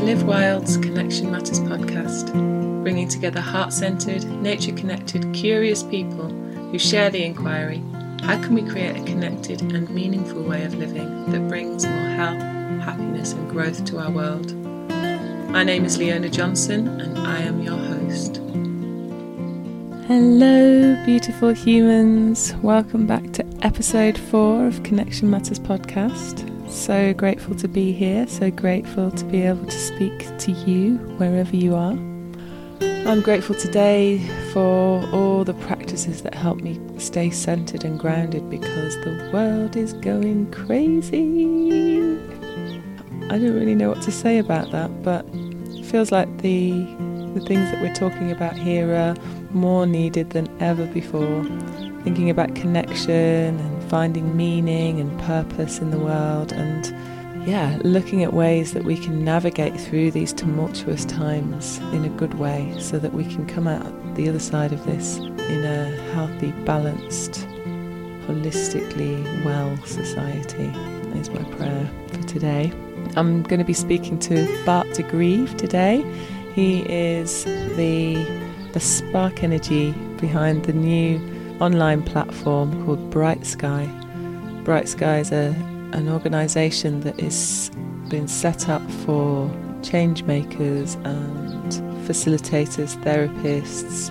Live Wild's Connection Matters podcast, bringing together heart-centred, nature-connected, curious people who share the inquiry: how can we create a connected and meaningful way of living that brings more health, happiness and growth to our world? My name is Leona Johnson and I am your host. Hello beautiful humans, welcome back to episode 4 of Connection Matters podcast. So grateful to be here, so grateful to be able to speak to you wherever you are. I'm grateful today for all the practices that help me stay centered and grounded because the world is going crazy. I don't really know what to say about that, but it feels like the things that we're talking about here are more needed than ever before. Thinking about connection and finding meaning and purpose in the world, and looking at ways that we can navigate through these tumultuous times in a good way so that we can come out the other side of this in a healthy, balanced, holistically well society is my prayer for today. I'm going to be speaking to Bart de Grieve today. He is the spark energy behind the new online platform called Bright Sky. Bright Sky is an organisation that is been set up for change makers and facilitators, therapists,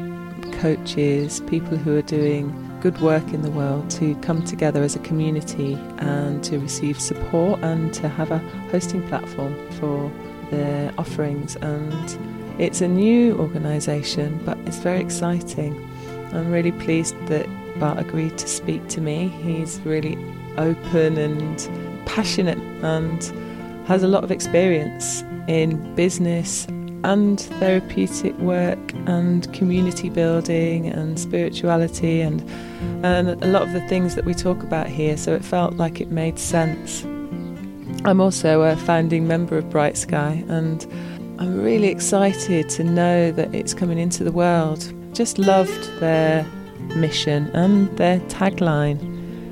coaches, people who are doing good work in the world to come together as a community and to receive support and to have a hosting platform for their offerings. And it's a new organisation, but it's very exciting. I'm really pleased that Bart agreed to speak to me. He's really open and passionate and has a lot of experience in business and therapeutic work and community building and spirituality and a lot of the things that we talk about here, so it felt like it made sense. I'm also a founding member of Bright Sky and I'm really excited to know that it's coming into the world. Just loved their mission and their tagline.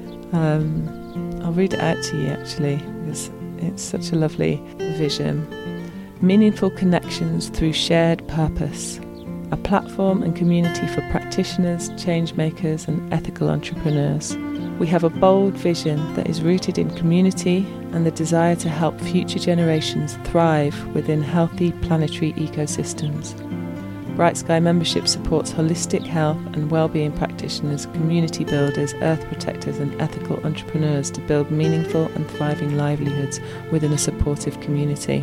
I'll read it out to you actually because it's such a lovely vision. Meaningful connections through shared purpose. A platform and community for practitioners, change makers and ethical entrepreneurs. We have a bold vision that is rooted in community and the desire to help future generations thrive within healthy planetary ecosystems. Bright Sky membership supports holistic health and well-being practitioners, community builders, earth protectors and ethical entrepreneurs to build meaningful and thriving livelihoods within a supportive community.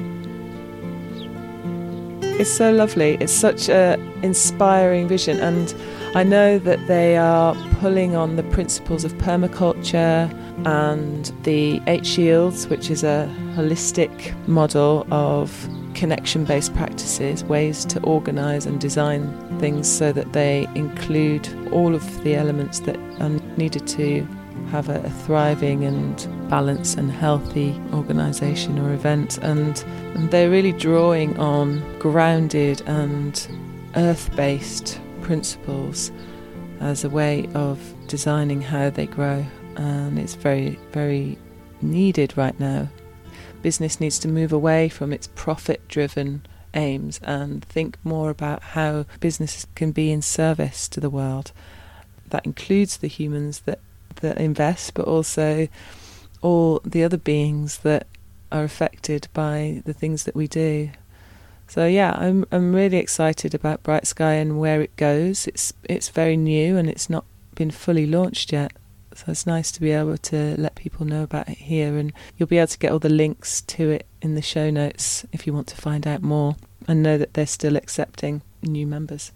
It's so lovely. It's such an inspiring vision, and I know that they are pulling on the principles of permaculture and the 8 Shields, which is a holistic model of connection-based practices, ways to organise and design things so that they include all of the elements that are needed to have a thriving and balanced and healthy organisation or event. And they're really drawing on grounded and earth-based principles as a way of designing how they grow, and it's very, very needed right now. Business needs to move away from its profit-driven aims and think more about how business can be in service to the world. That includes the humans that invest, but also all the other beings that are affected by the things that we do. So I'm really excited about Bright Sky and where it goes. It's very new and it's not been fully launched yet. So it's nice to be able to let people know about it here, and you'll be able to get all the links to it in the show notes if you want to find out more and know that they're still accepting new members.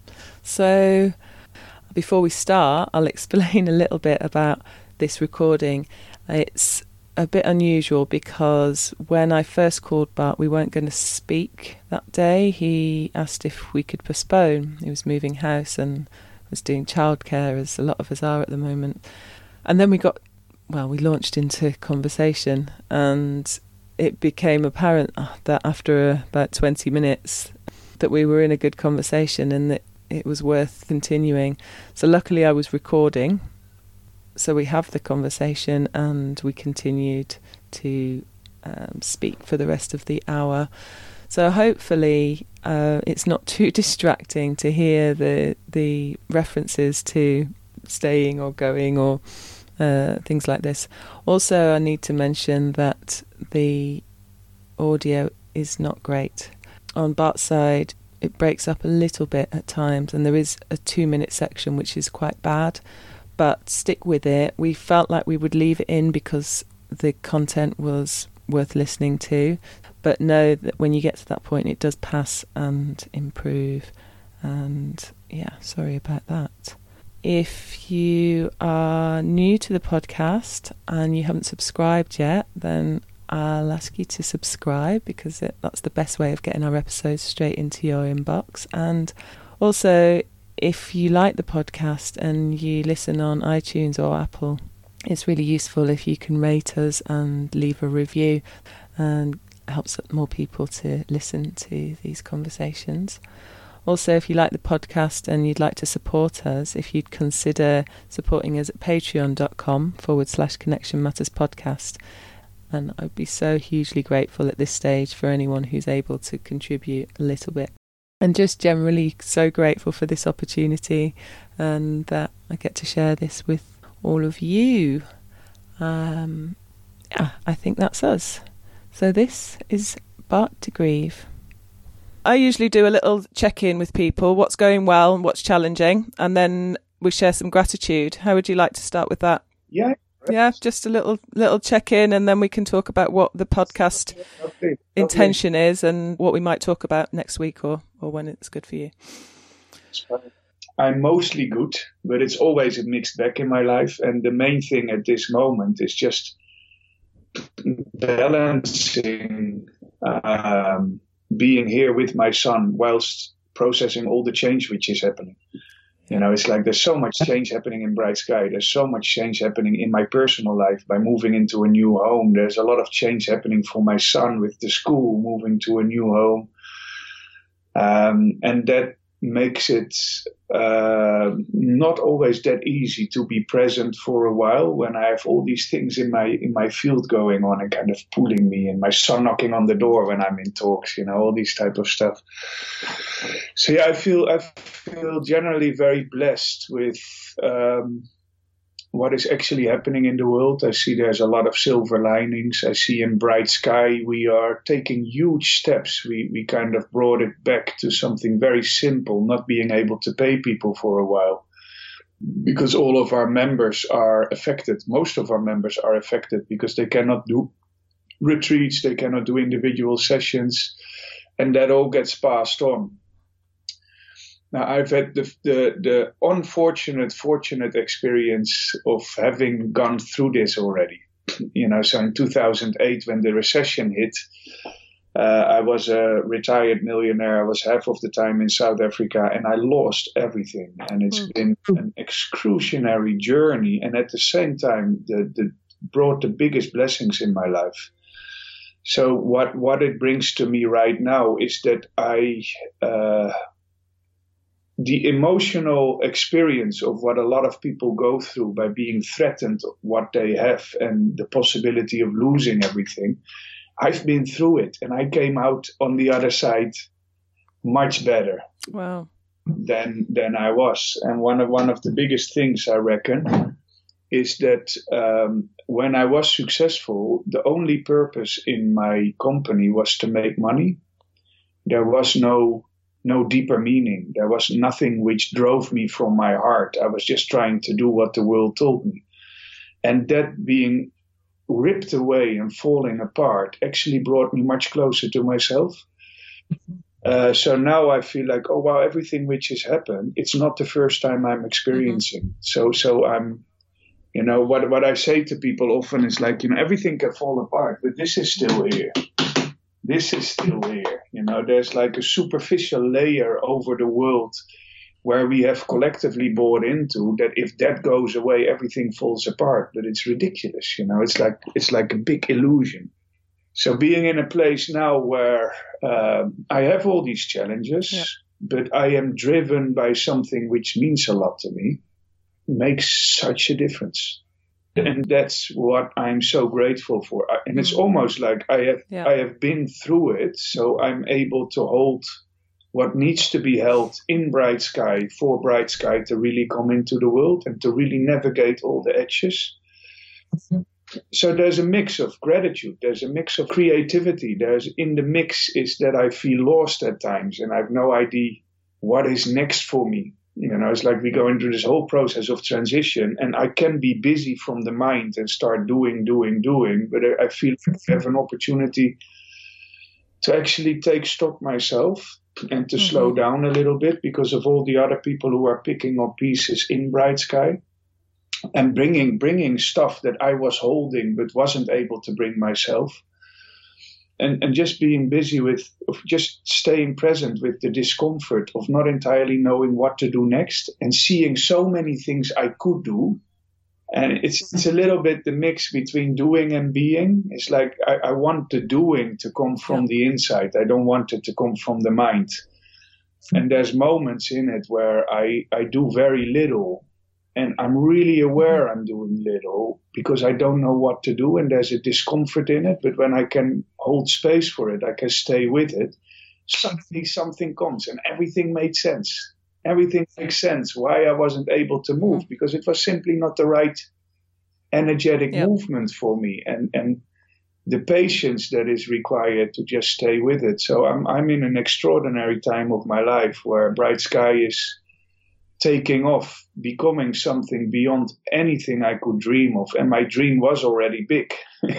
So before we start, I'll explain a little bit about this recording. It's a bit unusual because when I first called Bart, we weren't going to speak that day. He asked if we could postpone. He was moving house and was doing childcare, as a lot of us are at the moment. And then we launched into conversation, and it became apparent that after about 20 minutes that we were in a good conversation and that it was worth continuing. So luckily I was recording, so we have the conversation and we continued to speak for the rest of the hour. So hopefully it's not too distracting to hear the references to staying or going or things like this. Also, I need to mention that the audio is not great. On Bart's side, it breaks up a little bit at times, and there is a 2-minute section which is quite bad, but stick with it. We felt like we would leave it in because the content was worth listening to, but know that when you get to that point it does pass and improve, and yeah, sorry about that. If you are new to the podcast and you haven't subscribed yet, then I'll ask you to subscribe, because that's the best way of getting our episodes straight into your inbox. And also, if you like the podcast and you listen on iTunes or Apple, it's really useful if you can rate us and leave a review, and it helps more people to listen to these conversations. Also, if you like the podcast and you'd like to support us, if you'd consider supporting us at patreon.com/Connection Matters Podcast. And I'd be so hugely grateful at this stage for anyone who's able to contribute a little bit. And just generally so grateful for this opportunity and that I get to share this with all of you. I think that's us. So this is Bart de Grieve. I usually do a little check-in with people, what's going well and what's challenging, and then we share some gratitude. How would you like to start with that? Yeah, just a little check-in, and then we can talk about what the podcast intention is and what we might talk about next week or when it's good for you. I'm mostly good, but it's always a mixed bag in my life. And the main thing at this moment is just balancing being here with my son whilst processing all the change which is happening. You know, it's like there's so much change happening in Bright Sky. There's so much change happening in my personal life by moving into a new home. There's a lot of change happening for my son with the school, moving to a new home. And that makes it not always that easy to be present for a while when I have all these things in my field going on and kind of pulling me, and my son knocking on the door when I'm in talks, you know, all these type of stuff. So yeah, I feel generally very blessed with what is actually happening in the world. I see there's a lot of silver linings. I see in Bright Sky we are taking huge steps. We kind of brought it back to something very simple, not being able to pay people for a while, because all of our members are affected. Most of our members are affected because they cannot do retreats, they cannot do individual sessions, and that all gets passed on. Now, I've had the fortunate experience of having gone through this already. You know, so in 2008, when the recession hit, I was a retired millionaire. I was half of the time in South Africa, and I lost everything. And it's been an excruciating journey. And at the same time, brought the biggest blessings in my life. So what it brings to me right now is that the emotional experience of what a lot of people go through by being threatened what they have and the possibility of losing everything, I've been through it, and I came out on the other side much better. Wow. than I was. And one of the biggest things, I reckon, is that when I was successful, the only purpose in my company was to make money. There was no deeper meaning. There was nothing which drove me from my heart. I was just trying to do what the world told me. And that being ripped away and falling apart actually brought me much closer to myself. So now I feel like, oh, wow, everything which has happened, it's not the first time I'm experiencing. So I'm, what I say to people often is like, everything can fall apart, but this is still here. This is still here. There's like a superficial layer over the world where we have collectively bought into that if that goes away, everything falls apart. But it's ridiculous. It's like a big illusion. So being in a place now where I have all these challenges, but I am driven by something which means a lot to me, makes such a difference. And that's what I'm so grateful for. And it's almost like I have been through it, so I'm able to hold what needs to be held in Bright Sky for Bright Sky to really come into the world and to really navigate all the edges. So there's a mix of gratitude, there's a mix of creativity, in the mix is that I feel lost at times and I have no idea what is next for me. It's like we go into this whole process of transition, and I can be busy from the mind and start doing, but I feel I have an opportunity to actually take stock myself and to slow down a little bit because of all the other people who are picking up pieces in Bright Sky and bringing stuff that I was holding but wasn't able to bring myself. And just being busy with just staying present with the discomfort of not entirely knowing what to do next and seeing so many things I could do. And it's a little bit the mix between doing and being. It's like I want the doing to come from the inside. I don't want it to come from the mind. And there's moments in it where I do very little. And I'm really aware I'm doing little because I don't know what to do and there's a discomfort in it. But when I can hold space for it, I can stay with it. Suddenly something comes and everything made sense. Everything makes sense why I wasn't able to move because it was simply not the right energetic movement for me. And the patience that is required to just stay with it. So I'm in an extraordinary time of my life where Bright Sky is taking off, becoming something beyond anything I could dream of. And my dream was already big.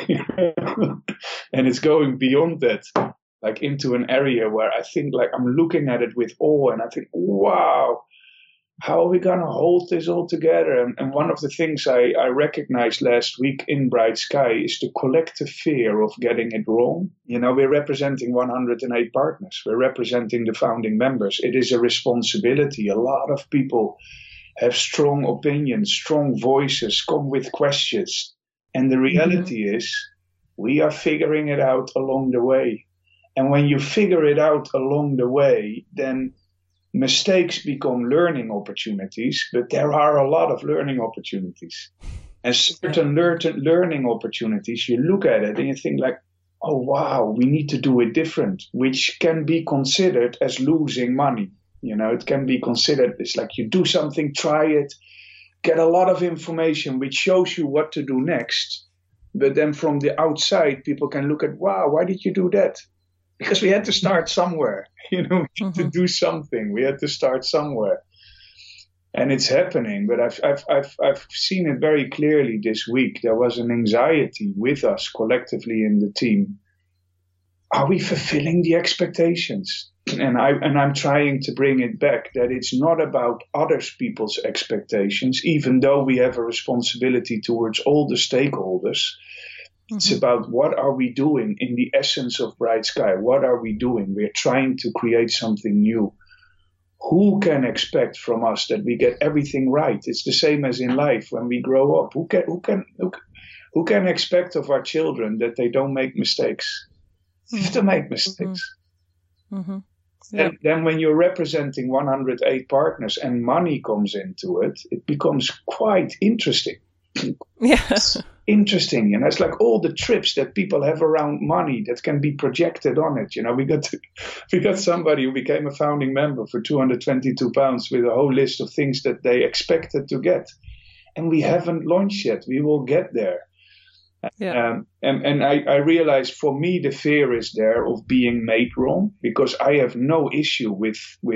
And it's going beyond that, like into an area where I think like I'm looking at it with awe and I think, wow, how are we going to hold this all together? And one of the things I recognized last week in Bright Sky is the collective fear of getting it wrong. We're representing 108 partners. We're representing the founding members. It is a responsibility. A lot of people have strong opinions, strong voices, come with questions. And the reality is we are figuring it out along the way. And when you figure it out along the way, then mistakes become learning opportunities, but there are a lot of learning opportunities. And certain learning opportunities, you look at it and you think like, oh, wow, we need to do it different, which can be considered as losing money. It can be considered, it's like you do something, try it, get a lot of information, which shows you what to do next. But then from the outside, people can look at, wow, why did you do that? Because we had to start somewhere, we had to do something. We had to start somewhere, and it's happening. But I've seen it very clearly this week. There was an anxiety with us collectively in the team. Are we fulfilling the expectations? And I'm trying to bring it back that it's not about other people's expectations, even though we have a responsibility towards all the stakeholders. It's about what are we doing in the essence of Bright Sky? What are we doing? We're trying to create something new. Who can expect from us that we get everything right? It's the same as in life when we grow up. Who can expect of our children that they don't make mistakes? You have to make mistakes. And then when you're representing 108 partners and money comes into it, it becomes quite interesting. Interesting, it's like all the trips that people have around money that can be projected on it. We got somebody who became a founding member for £222 with a whole list of things that they expected to get, and we haven't launched yet. We will get there. And I realized for me the fear is there of being made wrong, because I have no issue with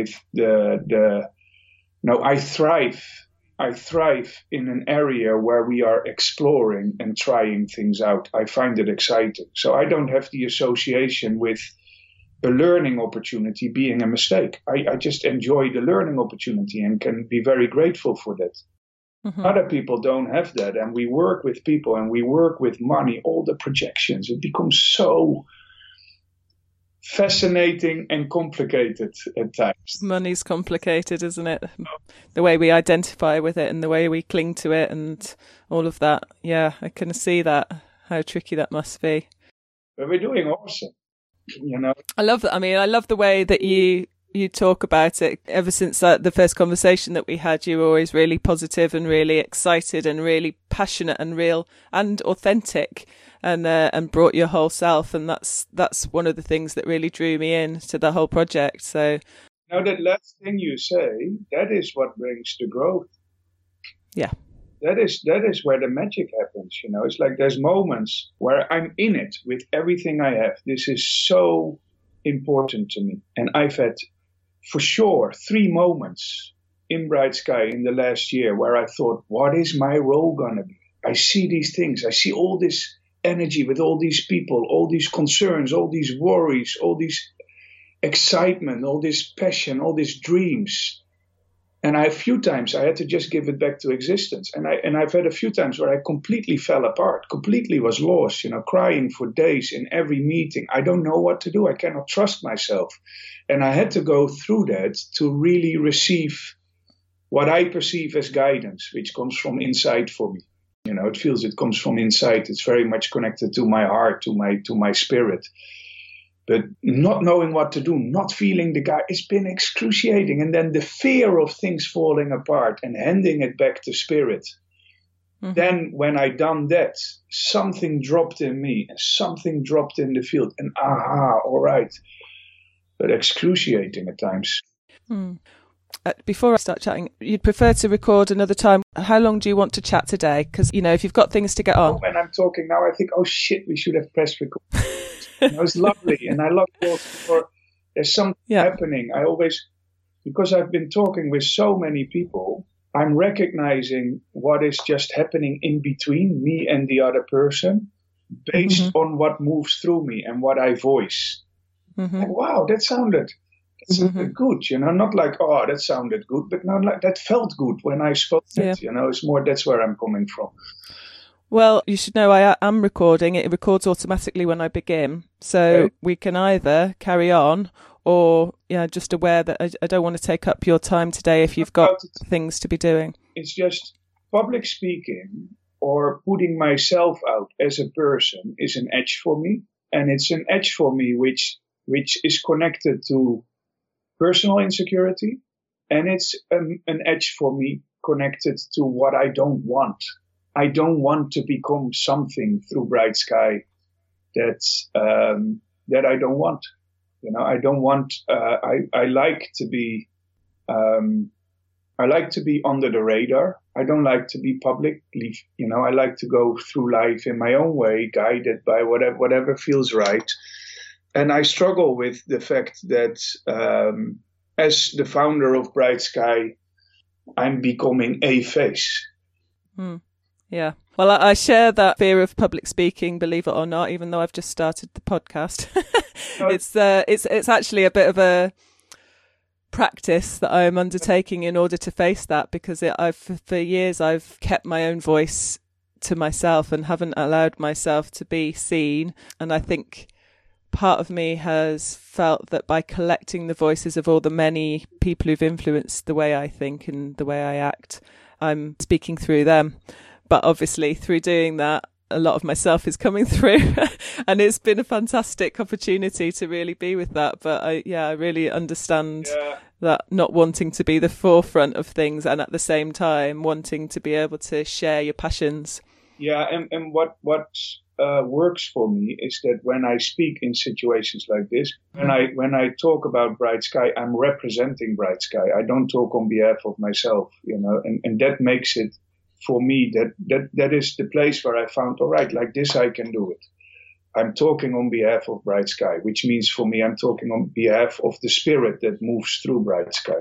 I thrive in an area where we are exploring and trying things out. I find it exciting. So I don't have the association with a learning opportunity being a mistake. I just enjoy the learning opportunity and can be very grateful for that. Other people don't have that. And we work with people and we work with money, all the projections. It becomes so fascinating and complicated at times. Money's complicated, isn't it? The way we identify with it and the way we cling to it and all of that. Yeah, I can see that, how tricky that must be. But we're doing awesome, I love that. I mean, I love the way that you you talk about it. Ever since the first conversation that we had, you were always really positive and really excited and really passionate and real and authentic, and brought your whole self. And that's one of the things that really drew me in to the whole project. So now that last thing you say, that is what brings the growth. Yeah. That is where the magic happens, you know. It's like there's moments where I'm in it with everything I have. This is so important to me. And I've had, for sure, 3 moments in Bright Sky in the last year where I thought, what is my role going to be? I see these things. I see all this energy with all these people, all these concerns, all these worries, all this excitement, all this passion, all these dreams. And a few times I had to just give it back to existence. And I've had a few times where I completely fell apart, completely was lost, you know, crying for days in every meeting. I don't know what to do. I cannot trust myself. And I had to go through that to really receive what I perceive as guidance, which comes from inside for me. You know, it comes from inside. It's very much connected to my heart, to my spirit. But not knowing what to do, not feeling the guy, it's been excruciating. And then the fear of things falling apart and handing it back to spirit. Mm-hmm. Then when I done that, something dropped in me and something dropped in the field. And all right. But excruciating at times. Before I start chatting, you'd prefer to record another time. How long do you want to chat today? Because, you know, if you've got things to get on. When I'm talking now, I think, oh shit, we should have pressed record. It was lovely, and I love talking. For there's something happening. I always, because I've been talking with so many people, I'm recognizing what is just happening in between me and the other person, based on what moves through me and what I voice. Mm-hmm. And wow, that sounded good, you know. Not like, oh, that sounded good, but no, like that felt good when I spoke it. You know, it's more that's where I'm coming from. Well, you should know I am recording. It records automatically when I begin. So we can either carry on or, just aware that I don't want to take up your time today if you've got things to be doing. It's just public speaking or putting myself out as a person is an edge for me. And it's an edge for me which is connected to personal insecurity. And it's an edge for me connected to what I don't want. I don't want to become something through Bright Sky that I don't want. You know, I don't want. I like to be. I like to be under the radar. I don't like to be publicly. You know, I like to go through life in my own way, guided by whatever feels right. And I struggle with the fact that as the founder of Bright Sky, I'm becoming a face. Yeah. Well, I share that fear of public speaking, believe it or not, even though I've just started the podcast. It's actually a bit of a practice that I'm undertaking in order to face that, because for years I've kept my own voice to myself and haven't allowed myself to be seen. And I think part of me has felt that by collecting the voices of all the many people who've influenced the way I think and the way I act, I'm speaking through them. But obviously through doing that, a lot of myself is coming through and it's been a fantastic opportunity to really be with that. But I really understand that not wanting to be the forefront of things and at the same time wanting to be able to share your passions. Yeah. And what works for me is that when I speak in situations like this, when I talk about Bright Sky, I'm representing Bright Sky. I don't talk on behalf of myself, you know, and that makes it, for me, that is the place where I found, all right, like this I can do it. I'm talking on behalf of Bright Sky, which means for me I'm talking on behalf of the spirit that moves through Bright Sky.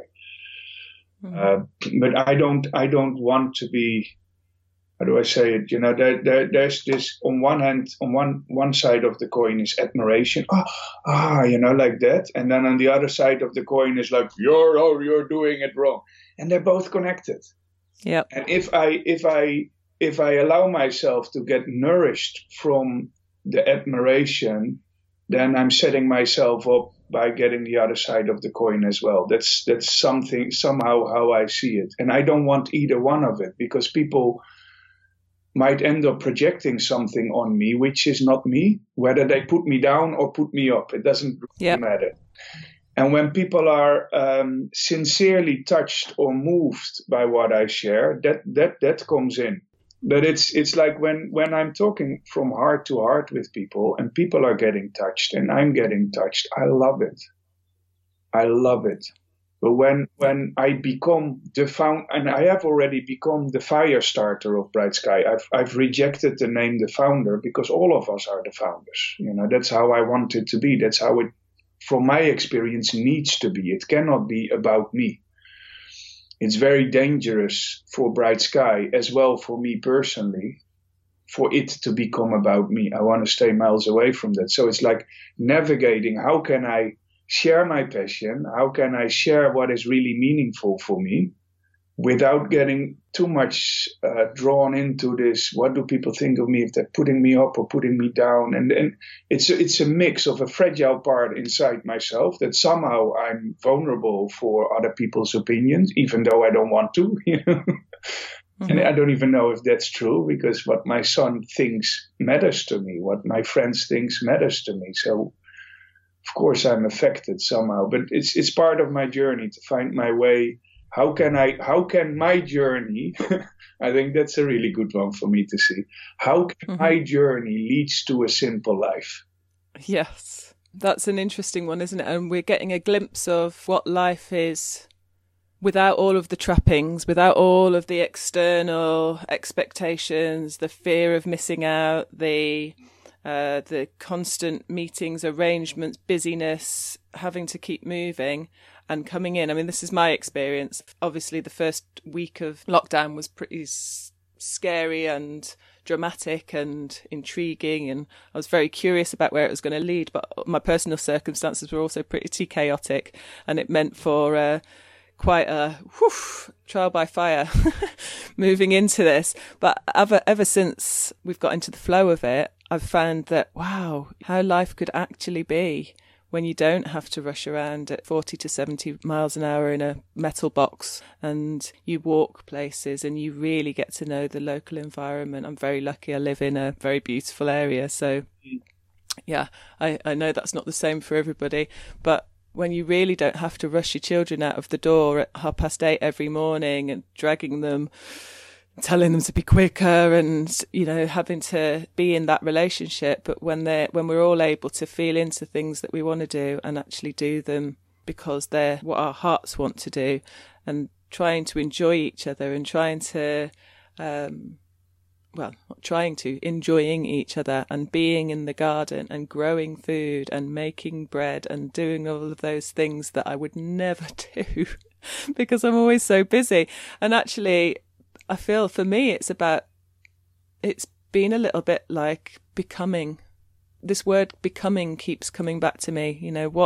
But I don't want to be, how do I say it? You know, there's this, on one hand, on one side of the coin is admiration, you know, like that, and then on the other side of the coin is like, you're doing it wrong, and they're both connected. Yeah. And if I allow myself to get nourished from the admiration, then I'm setting myself up by getting the other side of the coin as well. That's something, somehow how I see it. And I don't want either one of it, because people might end up projecting something on me, which is not me, whether they put me down or put me up. It doesn't really matter. And when people are sincerely touched or moved by what I share, that comes in. But it's like when I'm talking from heart to heart with people, and people are getting touched and I'm getting touched, I love it. I love it. But when I become and I have already become the fire starter of Bright Sky. I've rejected the name the founder, because all of us are the founders. That's how I want it to be. That's how it, from my experience, needs to be. It cannot be about me. It's very dangerous for Bright Sky, as well for me personally, for it to become about me. I want to stay miles away from that. So it's like navigating, how can I share my passion? How can I share what is really meaningful for me without getting too much drawn into this? What do people think of me if they're putting me up or putting me down? And it's a mix of a fragile part inside myself that somehow I'm vulnerable for other people's opinions, even though I don't want to. Mm-hmm. And I don't even know if that's true, because what my son thinks matters to me. What my friends thinks matters to me. So of course I'm affected somehow, but it's part of my journey to find my way. How can my journey, I think that's a really good one for me to see. How can my journey leads to a simple life? Yes, that's an interesting one, isn't it? And we're getting a glimpse of what life is without all of the trappings, without all of the external expectations, the fear of missing out, the constant meetings, arrangements, busyness, having to keep moving and coming in. I mean, this is my experience. Obviously, the first week of lockdown was pretty scary and dramatic and intriguing, and I was very curious about where it was going to lead. But my personal circumstances were also pretty chaotic, and it meant for quite a trial by fire moving into this. But ever since we've got into the flow of it, I've found that, wow, how life could actually be when you don't have to rush around at 40 to 70 miles an hour in a metal box, and you walk places and you really get to know the local environment. I'm very lucky. I live in a very beautiful area. So yeah, I know that's not the same for everybody, but when you really don't have to rush your children out of the door at 8:30 every morning and dragging them, telling them to be quicker, and having to be in that relationship, but when we're all able to feel into things that we want to do and actually do them because they're what our hearts want to do, and trying to enjoy each other and enjoying each other and being in the garden and growing food and making bread and doing all of those things that I would never do because I'm always so busy. And actually, I feel for me, it's been a little bit like becoming. This word becoming keeps coming back to me.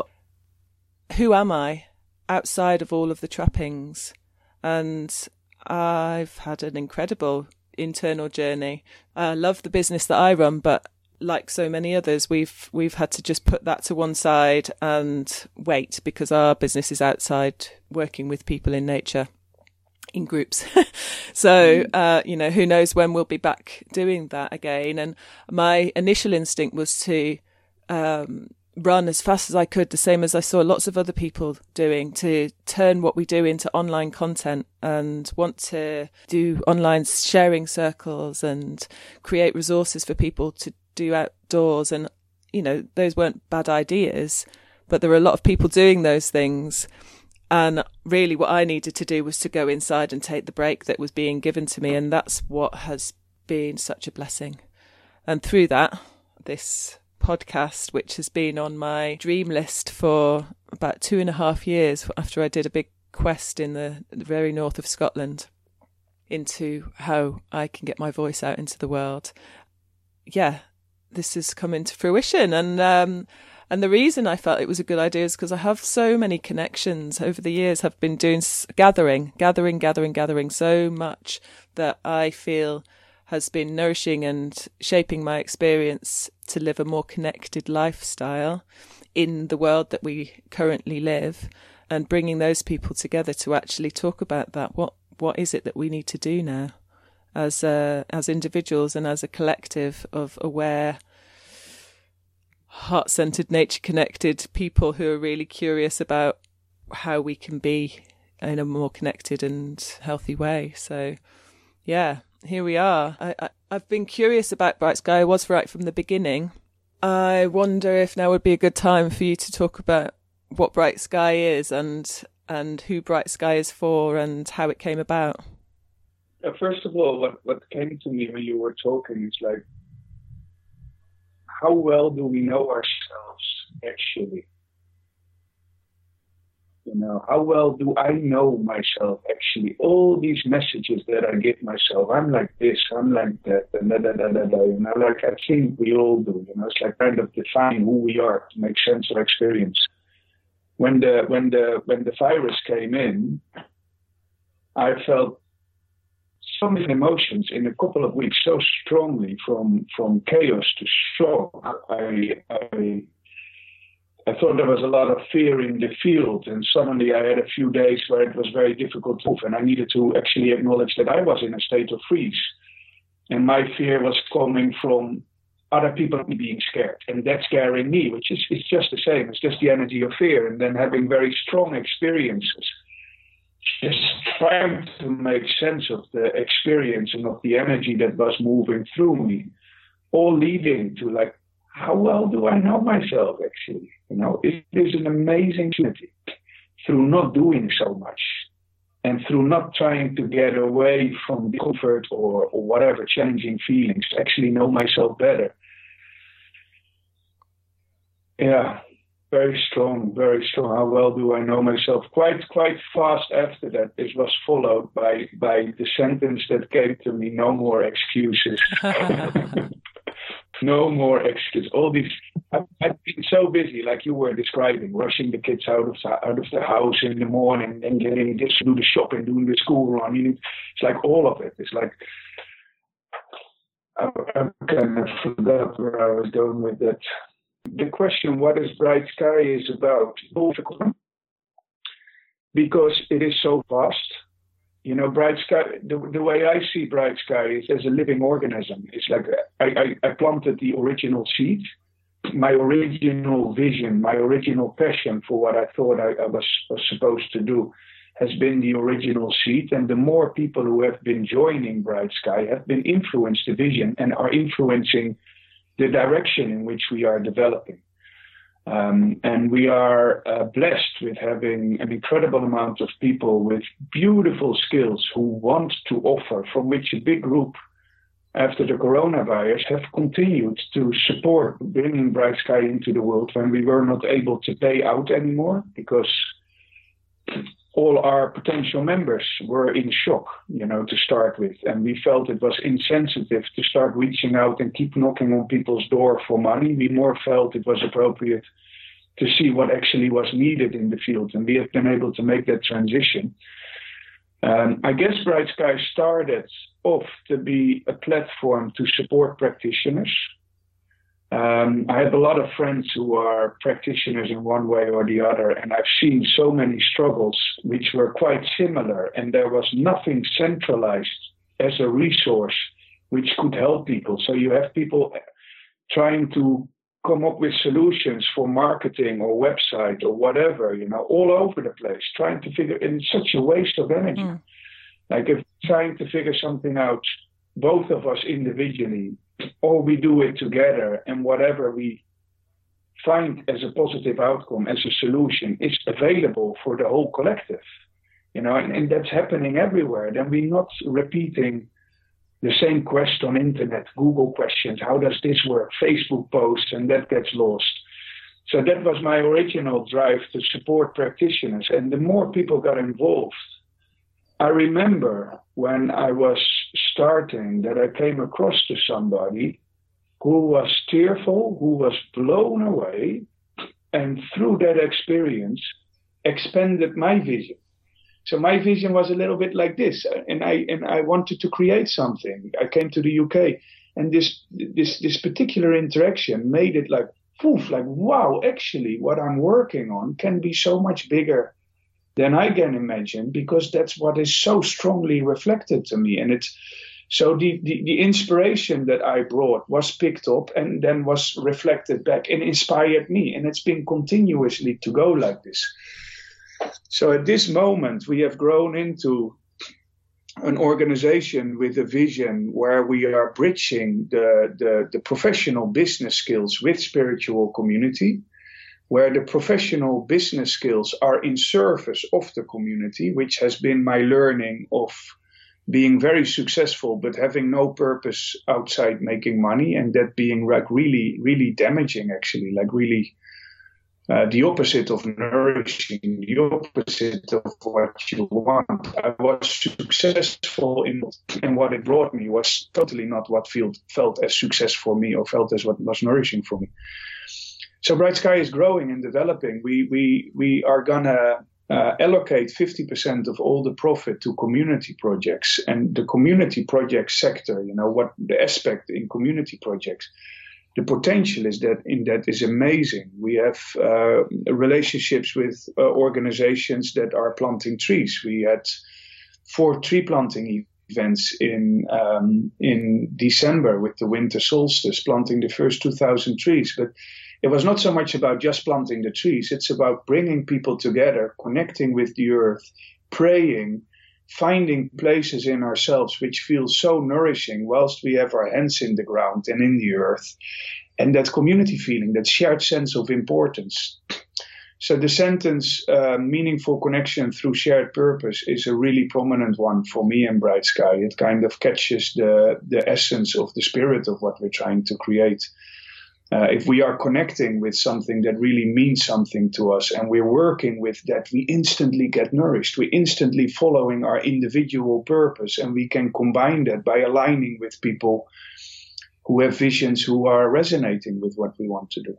Who am I outside of all of the trappings? And I've had an incredible internal journey. I love the business that I run, but like so many others, we've had to just put that to one side and wait, because our business is outside, working with people in nature, in groups. So, who knows when we'll be back doing that again. And my initial instinct was to run as fast as I could, the same as I saw lots of other people doing, to turn what we do into online content and want to do online sharing circles and create resources for people to do outdoors. And, those weren't bad ideas, but there were a lot of people doing those things. And really what I needed to do was to go inside and take the break that was being given to me. And that's what has been such a blessing. And through that, this podcast, which has been on my dream list for about 2.5 years after I did a big quest in the very north of Scotland into how I can get my voice out into the world. Yeah, this has come into fruition. And the reason I felt it was a good idea is because I have so many connections over the years. I've been doing gathering so much that I feel has been nourishing and shaping my experience to live a more connected lifestyle in the world that we currently live, and bringing those people together to actually talk about that. What is it that we need to do now as individuals and as a collective of aware heart-centered, nature-connected people who are really curious about how we can be in a more connected and healthy way. So, yeah, here we are. I've been curious about Bright Sky. I was right from the beginning. I wonder if now would be a good time for you to talk about what Bright Sky is and who Bright Sky is for and how it came about. First of all, what came to me when you were talking is like, how well do we know ourselves actually? You know, how well do I know myself actually? All these messages that I give myself, I'm like this, I'm like that, and you know, like I think we all do. You know, it's like kind of defining who we are to make sense of experience. When the virus came in, I felt so many emotions in a couple of weeks so strongly, from chaos to shock. I thought there was a lot of fear in the field, and suddenly I had a few days where it was very difficult to move, and I needed to actually acknowledge that I was in a state of freeze. And my fear was coming from other people being scared, and that scaring me, which is it's just the same. It's just the energy of fear, and then having very strong experiences. Just trying to make sense of the experience and of the energy that was moving through me, all leading to like, how well do I know myself actually? You know, it is an amazing opportunity through not doing so much and through not trying to get away from the comfort or whatever challenging feelings, to actually know myself better. Yeah, very strong, very strong. How well do I know myself? Quite fast after that, this was followed by the sentence that came to me: no more excuses. No more excuses. All these. I've been so busy, like you were describing, rushing the kids out of the house in the morning and getting this, do the shopping, doing the school run. It's like all of it. It's like I kind of forgot where I was going with that. The question, what is Bright Sky, is about, because it is so vast. You know, Bright Sky, the way I see Bright Sky is as a living organism. It's like I planted the original seed, my original vision, my original passion for what I thought I was supposed to do has been the original seed. And the more people who have been joining Bright Sky have been influenced the vision and are influencing the direction in which we are developing. And we are blessed with having an incredible amount of people with beautiful skills who want to offer, from which a big group after the coronavirus have continued to support bringing Bright Sky into the world when we were not able to pay out anymore, because all our potential members were in shock, you know, to start with. And we felt it was insensitive to start reaching out and keep knocking on people's door for money. We more felt it was appropriate to see what actually was needed in the field. And we have been able to make that transition. I guess Bright Sky started off to be a platform to support practitioners. I have a lot of friends who are practitioners in one way or the other, and I've seen so many struggles which were quite similar, and there was nothing centralized as a resource which could help people. So you have people trying to come up with solutions for marketing or website or whatever, you know, all over the place, trying to figure, and it's such a waste of energy. Like if trying to figure something out, both of us individually, or we do it together, and whatever we find as a positive outcome, as a solution, is available for the whole collective, you know, and that's happening everywhere. Then we're not repeating the same quest on internet, Google questions, how does this work, Facebook posts, and that gets lost. So that was my original drive, to support practitioners. And the more people got involved, I remember when I was starting that I came across to somebody who was tearful, who was blown away, and through that experience expanded my vision. So my vision was a little bit like this, and I wanted to create something. I came to the UK, and this particular interaction made it like, poof, like, wow, actually what I'm working on can be so much bigger than I can imagine, because that's what is so strongly reflected to me. And So the inspiration that I brought was picked up and then was reflected back and inspired me. And it's been continuously to go like this. So at this moment, we have grown into an organization with a vision where we are bridging the professional business skills with spiritual community, where the professional business skills are in service of the community, which has been my learning of being very successful, but having no purpose outside making money, and that being like really, really damaging, actually, like really the opposite of nourishing, the opposite of what you want. I was successful in what it brought me was totally not what felt as success for me or felt as what was nourishing for me. So Bright Sky is growing and developing. We are gonna allocate 50% of all the profit to community projects, and the community project sector. What the aspect in community projects. The potential is amazing. We have relationships with organizations that are planting trees. We had 4 tree planting events in December with the winter solstice, planting the first 2,000 trees. But it was not so much about just planting the trees. It's about bringing people together, connecting with the earth, praying, finding places in ourselves which feel so nourishing whilst we have our hands in the ground and in the earth. And that community feeling, that shared sense of importance. So the sentence, meaningful connection through shared purpose, is a really prominent one for me in Bright Sky. It kind of catches the essence of the spirit of what we're trying to create. If we are connecting with something that really means something to us and we're working with that, we instantly get nourished. We're instantly following our individual purpose, and we can combine that by aligning with people who have visions who are resonating with what we want to do.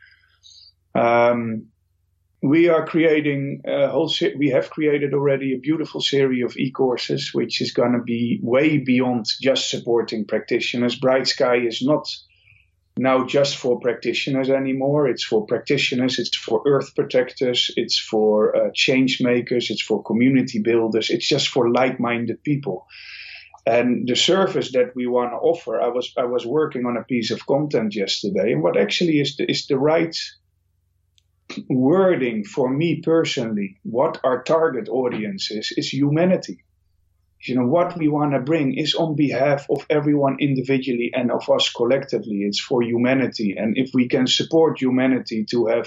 We are creating we have created already a beautiful series of e-courses, which is going to be way beyond just supporting practitioners. Bright Sky is not now just for practitioners anymore. It's for practitioners, it's for earth protectors, it's for change makers, it's for community builders, it's just for like-minded people. And the service that we want to offer, I was working on a piece of content yesterday, and what actually is the right wording for me personally, what our target audience is humanity. What we want to bring is on behalf of everyone individually and of us collectively. It's for humanity. And if we can support humanity to have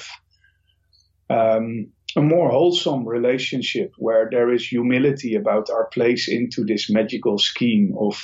a more wholesome relationship where there is humility about our place into this magical scheme of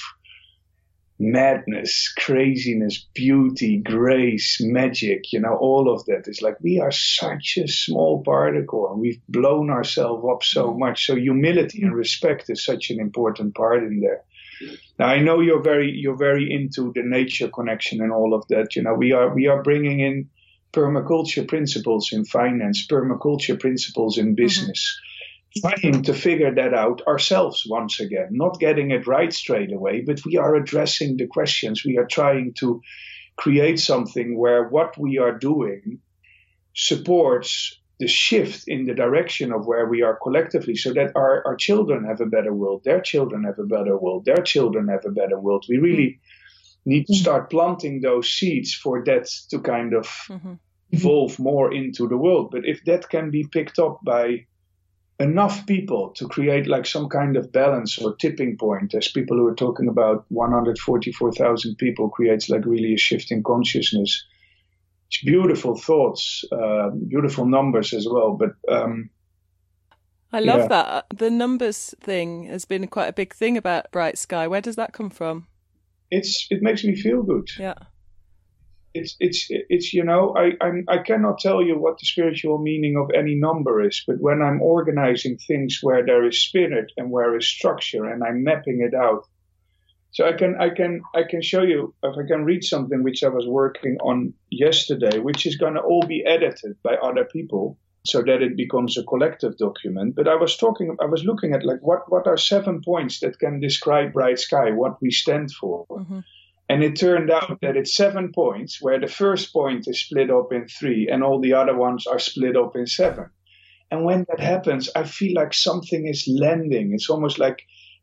madness, craziness, beauty, grace, magic, all of that. It's like we are such a small particle and we've blown ourselves up so much. So humility and respect is such an important part in there. Now I know you're very into the nature connection and all of that. We are bringing in permaculture principles in finance, permaculture principles in business. Trying to figure that out ourselves once again, not getting it right straight away, but we are addressing the questions. We are trying to create something where what we are doing supports the shift in the direction of where we are collectively, so that our children have a better world, their children have a better world, their children have a better world. We really need to start planting those seeds for that to kind of evolve more into the world. But if that can be picked up by enough people to create like some kind of balance or tipping point, as people who are talking about 144,000 people creates like really a shift in consciousness. It's beautiful thoughts, beautiful numbers as well. But I love that. The numbers thing has been quite a big thing about Bright Sky. Where does that come from? It makes me feel good. Yeah. It's I cannot tell you what the spiritual meaning of any number is, but when I'm organizing things where there is spirit and where is structure and I'm mapping it out. So I can show you, if I can read something which I was working on yesterday, which is going to all be edited by other people so that it becomes a collective document. But I was looking at like what are 7 points that can describe Bright Sky, what we stand for. And it turned out that it's 7 points where the first point is split up in 3 and all the other ones are split up in 7. And when that happens, I feel like something is landing. It's almost like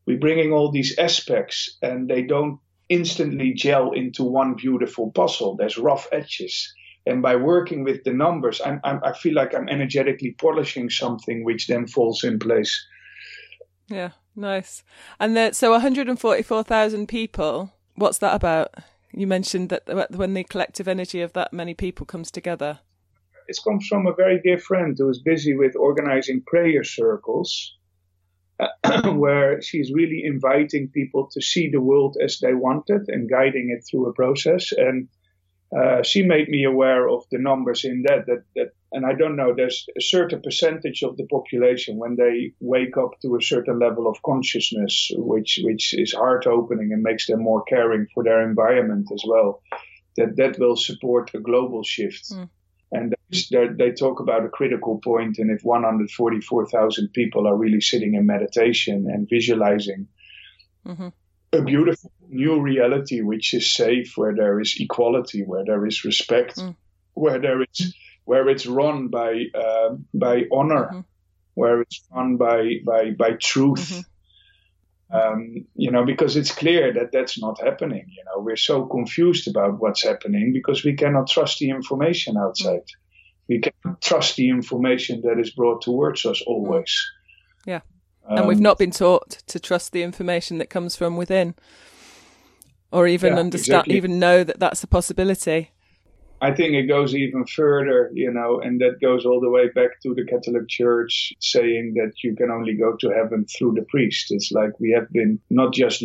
we're bringing all these aspects, and they don't instantly gel into one beautiful puzzle. There's rough edges. And by working with the numbers, I feel like I'm energetically polishing something which then falls in place. Yeah, nice. And so 144,000 people, what's that about? You mentioned that when the collective energy of that many people comes together. It comes from a very dear friend who is busy with organizing prayer circles, where she's really inviting people to see the world as they want it and guiding it through a process. And she made me aware of the numbers in that, and I don't know, there's a certain percentage of the population when they wake up to a certain level of consciousness, which is heart opening and makes them more caring for their environment as well, that will support a global shift. And they talk about a critical point, and if 144,000 people are really sitting in meditation and visualizing a beautiful new reality which is safe, where there is equality, where there is respect, where it's run by honor, where it's run by truth. Because it's clear that that's not happening. We're so confused about what's happening because we cannot trust the information outside. We cannot trust the information that is brought towards us always. Yeah. And we've not been taught to trust the information that comes from within, or even understand, even know that that's a possibility. I think it goes even further, and that goes all the way back to the Catholic Church saying that you can only go to heaven through the priest. It's like we have not just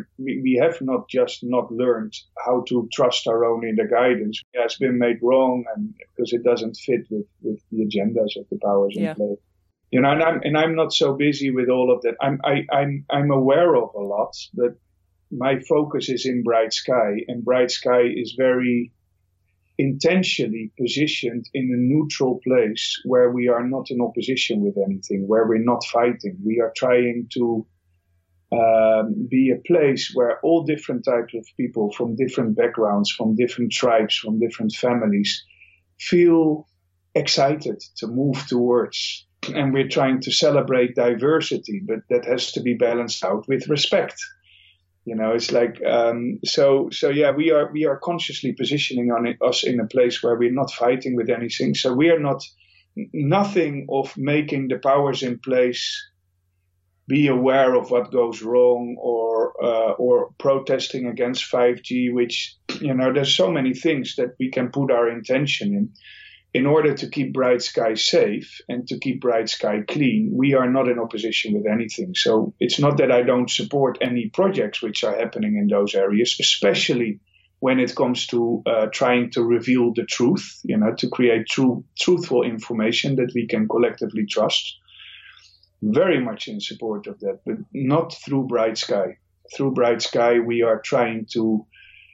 not learned how to trust our own inner guidance. It has been made wrong, and because it doesn't fit with the agendas of the powers in play. And I'm not so busy with all of that. I'm aware of a lot, but my focus is in Bright Sky, and Bright Sky is very intentionally positioned in a neutral place where we are not in opposition with anything, where we're not fighting. We are trying to be a place where all different types of people from different backgrounds, from different tribes, from different families feel excited to move towards. And we're trying to celebrate diversity, but that has to be balanced out with respect. It's like, we are consciously positioning us in a place where we're not fighting with anything. So we are nothing of making the powers in place be aware of what goes wrong or protesting against 5G, which, there's so many things that we can put our intention in order to keep Bright Sky safe and to keep Bright Sky clean. We are not in opposition with anything. So it's not that I don't support any projects which are happening in those areas, especially when it comes to trying to reveal the truth, to create truthful information that we can collectively trust. Very much in support of that, but not through Bright Sky. Through Bright Sky, we are trying to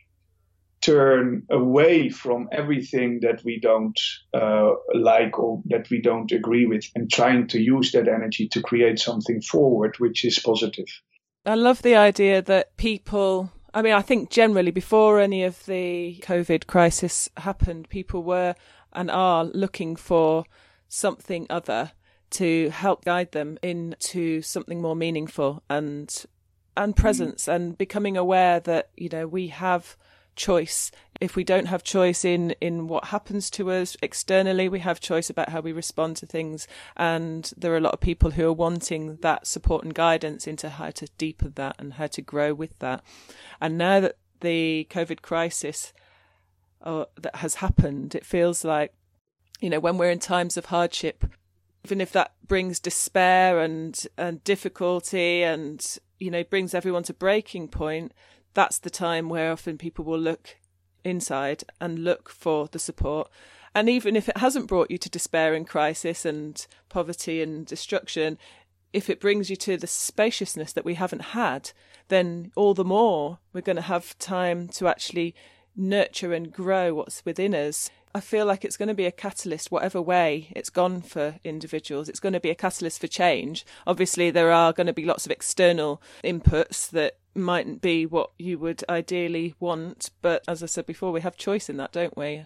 turn away from everything that we don't like or that we don't agree with, and trying to use that energy to create something forward which is positive. I love the idea that people, I think generally before any of the COVID crisis happened, people were and are looking for something other to help guide them into something more meaningful and presence, and becoming aware that, we have choice. If we don't have choice in what happens to us externally, we have choice about how we respond to things. And there are a lot of people who are wanting that support and guidance into how to deepen that and how to grow with that. And now that the COVID crisis that has happened, it feels like, when we're in times of hardship, even if that brings despair and difficulty and, brings everyone to breaking point, that's the time where often people will look inside and look for the support. And even if it hasn't brought you to despair and crisis and poverty and destruction, if it brings you to the spaciousness that we haven't had, then all the more we're going to have time to actually nurture and grow what's within us. I feel like it's going to be a catalyst, whatever way it's gone for individuals. It's going to be a catalyst for change. Obviously, there are going to be lots of external inputs that mightn't be what you would ideally want. But as I said before, we have choice in that, don't we?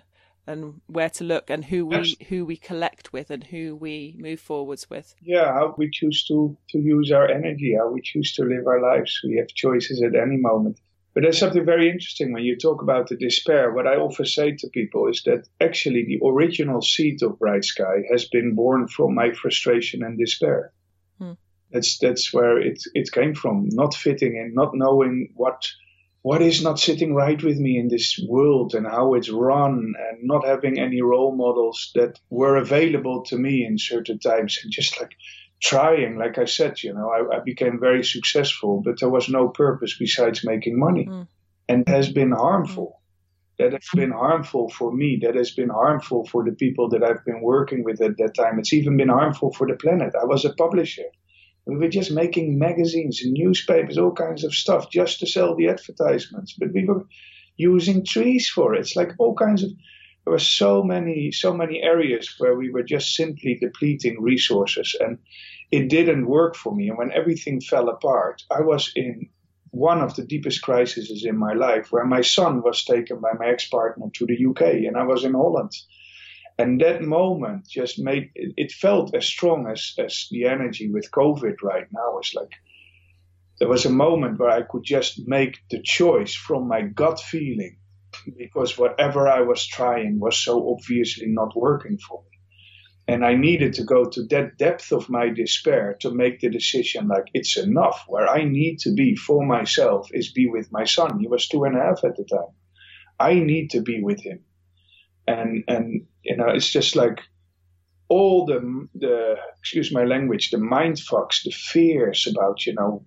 and where to look, and who we collect with, and who we move forwards with. Yeah, how we choose to use our energy, how we choose to live our lives. We have choices at any moment. But there's something very interesting when you talk about the despair. What I often say to people is that actually the original seed of Bright Sky has been born from my frustration and despair. That's where it came from, not fitting in, not knowing what is not sitting right with me in this world and how it's run, and not having any role models that were available to me in certain times, and just like trying, like I said, I became very successful, but there was no purpose besides making money. And it has been harmful. That has been harmful for me. That has been harmful for the people that I've been working with at that time. It's even been harmful for the planet. I was a publisher. We were just making magazines and newspapers, all kinds of stuff, just to sell the advertisements. But we were using trees for it. It's like all kinds of. There were so many areas where we were just simply depleting resources, and it didn't work for me. And when everything fell apart, I was in one of the deepest crises in my life, where my son was taken by my ex-partner to the UK, and I was in Holland. And that moment just made it felt as strong as the energy with COVID right now. It's like there was a moment where I could just make the choice from my gut feeling, because whatever I was trying was so obviously not working for me. And I needed to go to that depth of my despair to make the decision, like, it's enough. Where I need to be for myself is be with my son. He was 2.5 at the time. I need to be with him. And it's just like all the excuse my language, the mind fucks, the fears about,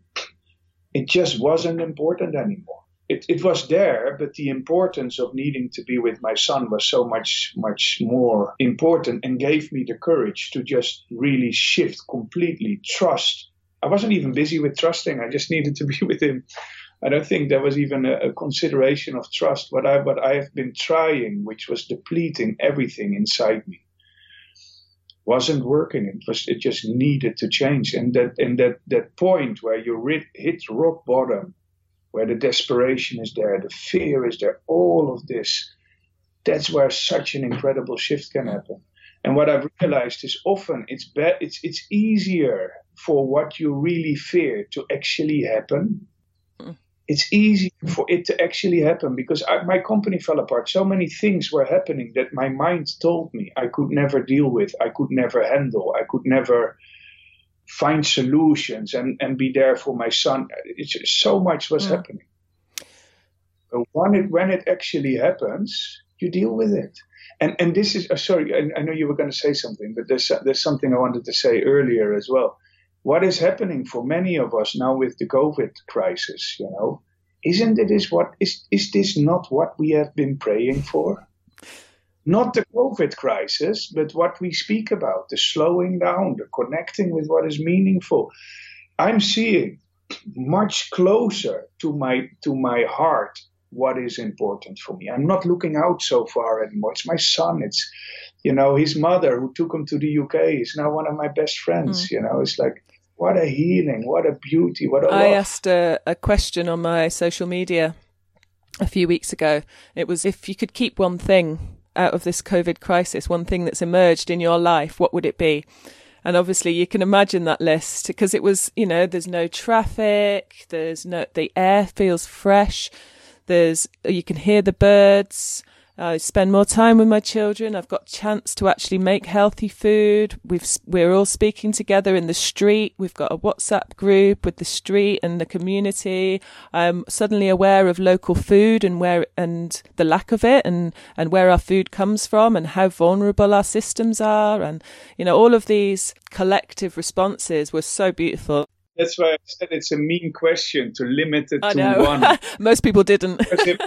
it just wasn't important anymore. It was there, but the importance of needing to be with my son was so much, much more important, and gave me the courage to just really shift completely, trust. I wasn't even busy with trusting. I just needed to be with him. I don't think there was even a consideration of trust. What I have been trying, which was depleting everything inside me, wasn't working. It just needed to change. And that point where you hit rock bottom, where the desperation is there, the fear is there, all of this, that's where such an incredible shift can happen. And what I've realized is often it's easier for what you really fear to actually happen. It's easy for it to actually happen, because my company fell apart. So many things were happening that my mind told me I could never deal with, I could never handle, I could never find solutions and be there for my son. So much was happening. But when it actually happens, you deal with it. And this is, sorry, I know you were going to say something, but there's something I wanted to say earlier as well. What is happening for many of us now with the COVID crisis, isn't it is this not what we have been praying for? Not the COVID crisis, but what we speak about, the slowing down, the connecting with what is meaningful. I'm seeing much closer to my heart what is important for me. I'm not looking out so far anymore. It's my son. It's, his mother who took him to the UK is now one of my best friends. It's like, what a healing, what a beauty, what a love. I asked a question on my social media a few weeks ago. It was, if you could keep one thing out of this COVID crisis, one thing that's emerged in your life, what would it be? And obviously you can imagine that list, because it was, there's no traffic, the air feels fresh, you can hear the birds, I spend more time with my children, I've got a chance to actually make healthy food, we're all speaking together in the street, we've got a WhatsApp group with the street and the community. I'm suddenly aware of local food and the lack of it, and where our food comes from, and how vulnerable our systems are, and all of these collective responses were so beautiful. That's why I said it's a mean question to limit it to one. Most people didn't.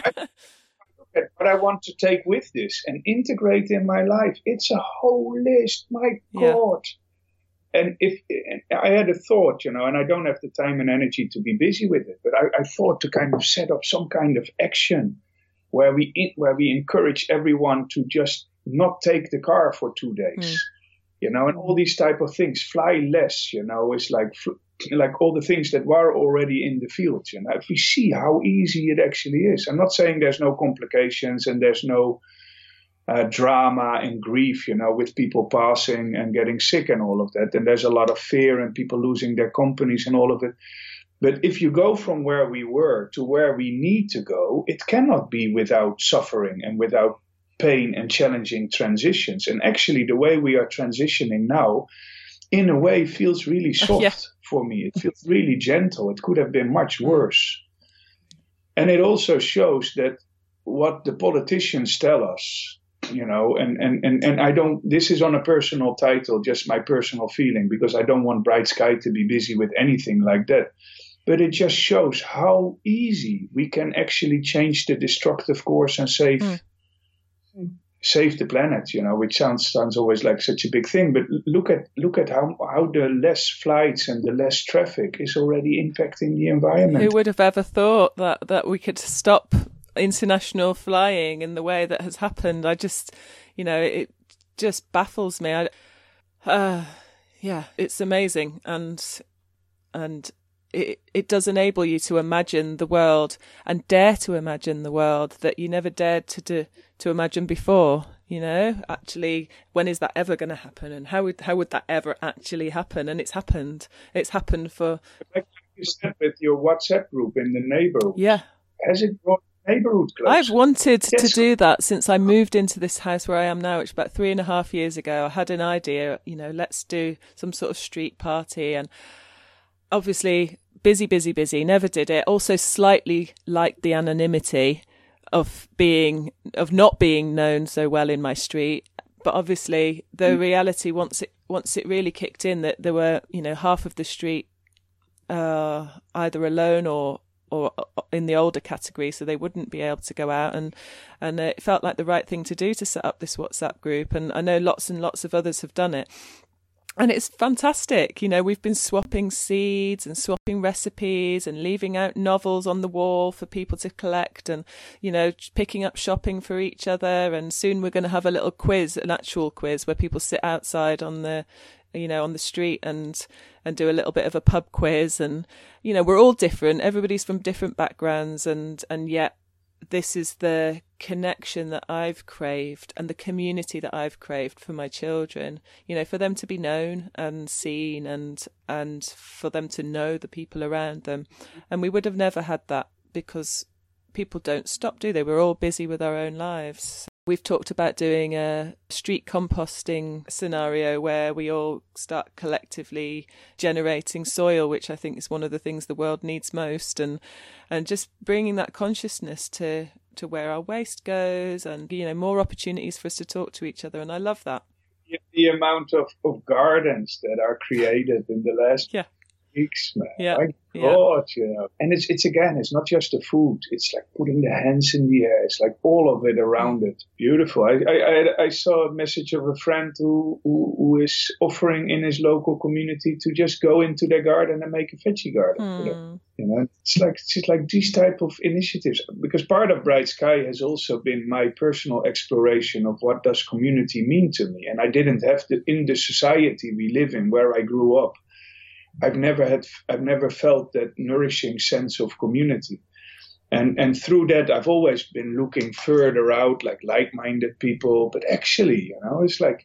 At what I want to take with this and integrate in my life. It's a whole list, my God. And I had a thought, and I don't have the time and energy to be busy with it, but I thought to kind of set up some kind of action where we encourage everyone to just not take the car for 2 days, and all these type of things. Fly less, it's like all the things that were already in the field. If we see how easy it actually is. I'm not saying there's no complications and there's no drama and grief, with people passing and getting sick and all of that. And there's a lot of fear and people losing their companies and all of it. But if you go from where we were to where we need to go, it cannot be without suffering and without pain and challenging transitions. And actually, the way we are transitioning now, in a way, feels really soft for me. It feels really gentle. It could have been much worse. And it also shows that what the politicians tell us, and I don't, this is on a personal title, just my personal feeling, because I don't want Bright Sky to be busy with anything like that. But it just shows how easy we can actually change the destructive course and save the planet, which sounds always like such a big thing. But look at how the less flights and the less traffic is already impacting the environment. Who would have ever thought that we could stop international flying in the way that has happened? I just, it just baffles me. It's amazing. And it does enable you to imagine the world and dare to imagine the world that you never dared to imagine before. Actually, when is that ever going to happen? And how would that ever actually happen? And it's happened. It's happened for. Like you said with your WhatsApp group in the neighborhood. Yeah. Has it brought neighborhood closer? I've wanted to do that since I moved into this house where I am now, which is about 3.5 years ago. I had an idea, let's do some sort of street party, and obviously busy, never did it. Also slightly liked the anonymity of not being known so well in my street. But obviously the reality, once it really kicked in, that there were, half of the street either alone or in the older category, so they wouldn't be able to go out, and it felt like the right thing to do to set up this WhatsApp group. And I know lots and lots of others have done it. And it's fantastic. We've been swapping seeds and swapping recipes and leaving out novels on the wall for people to collect, and, picking up shopping for each other. And soon we're going to have a little quiz, an actual quiz, where people sit outside on the street and do a little bit of a pub quiz. And, we're all different. Everybody's from different backgrounds, and yet this is the connection that I've craved and the community that I've craved for my children, for them to be known and seen, and for them to know the people around them. And we would have never had that because people don't stop, do they? We're all busy with our own lives. We've talked about doing a street composting scenario where we all start collectively generating soil, which I think is one of the things the world needs most, and just bringing that consciousness to where our waste goes, and more opportunities for us to talk to each other. And I love that. The amount of gardens that are created in the last weeks, man. Yeah. My God, And it's again, it's not just the food. It's like putting the hands in the air. It's like all of it around it. Beautiful. I saw a message of a friend who is offering in his local community to just go into their garden and make a veggie garden for them. It's like these type of initiatives, because part of Bright Sky has also been my personal exploration of what does community mean to me. And I didn't have in the society we live in, where I grew up, I've never felt that nourishing sense of community. And through that, I've always been looking further out, like-minded people. But actually, it's like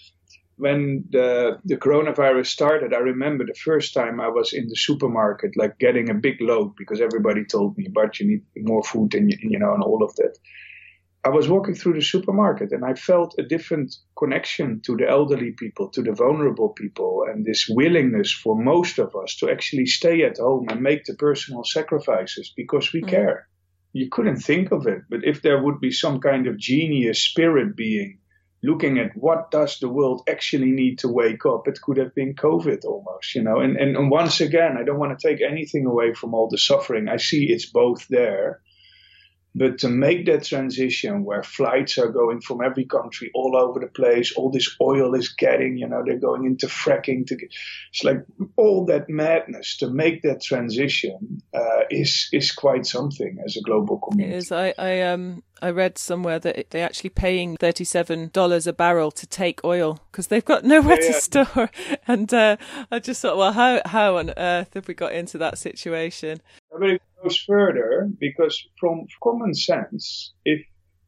when the coronavirus started, I remember the first time I was in the supermarket, like getting a big load, because everybody told me, but you need more food and all of that. I was walking through the supermarket and I felt a different connection to the elderly people, to the vulnerable people, and this willingness for most of us to actually stay at home and make the personal sacrifices because we care. You couldn't think of it, but if there would be some kind of genius spirit being looking at what does the world actually need to wake up, it could have been COVID almost, And once again, I don't want to take anything away from all the suffering. I see it's both there. But to make that transition where flights are going from every country all over the place, all this oil is getting, they're going into fracking. It's like all that madness to make that transition is quite something as a global community. It is. I read somewhere that they're actually paying $37 a barrel to take oil because they've got nowhere to store. And I just thought, well, how on earth have we got into that situation? But it goes further, because from common sense, if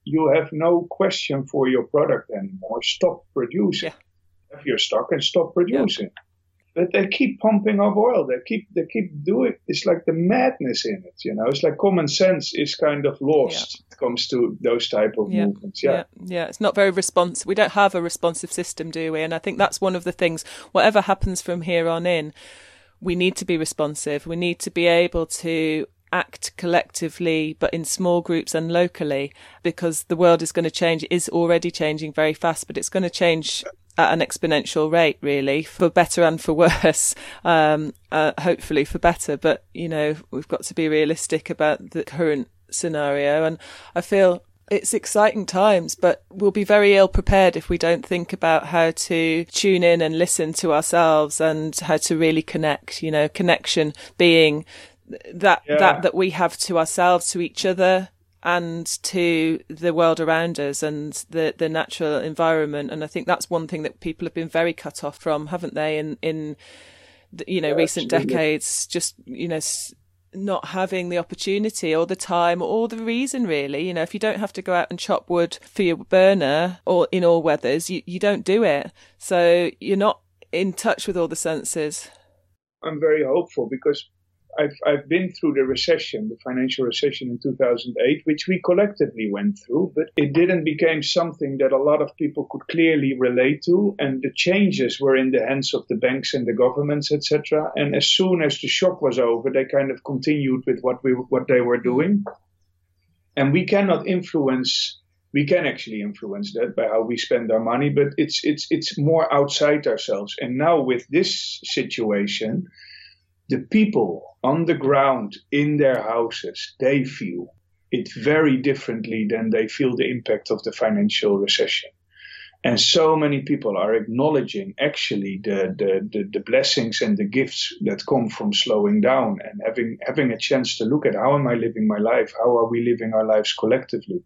you have no question for your product anymore. Stop producing. Yeah. Have your stock and stop producing. Yeah. But they keep pumping up oil. They keep doing. It's like the madness in it. It's like common sense is kind of lost when it comes to those type of movements. Yeah. It's not very responsive. We don't have a responsive system, do we? And I think that's one of the things. Whatever happens from here on in, we need to be responsive. We need to be able to act collectively, but in small groups and locally, because the world is going to change. It is already changing very fast, but it's going to change at an exponential rate, really, for better and for worse, hopefully for better. But, we've got to be realistic about the current scenario. And I feel it's exciting times, but we'll be very ill prepared if we don't think about how to tune in and listen to ourselves and how to really connect, connection being that we have to ourselves, to each other, and to the world around us and the natural environment. And I think that's one thing that people have been very cut off from, haven't they, in recent decades, just, not having the opportunity or the time or the reason, really. If you don't have to go out and chop wood for your burner or in all weathers, you don't do it. So you're not in touch with all the senses. I'm very hopeful because I've been through the recession, the financial recession in 2008, which we collectively went through, but it didn't become something that a lot of people could clearly relate to. And the changes were in the hands of the banks and the governments, etc. And as soon as the shock was over, they kind of continued with what they were doing. And we cannot influence. We can actually influence that by how we spend our money, but it's more outside ourselves. And now with this situation, the people on the ground in their houses, they feel it very differently than they feel the impact of the financial recession. And so many people are acknowledging actually the blessings and the gifts that come from slowing down and having a chance to look at how am I living my life? How are we living our lives collectively?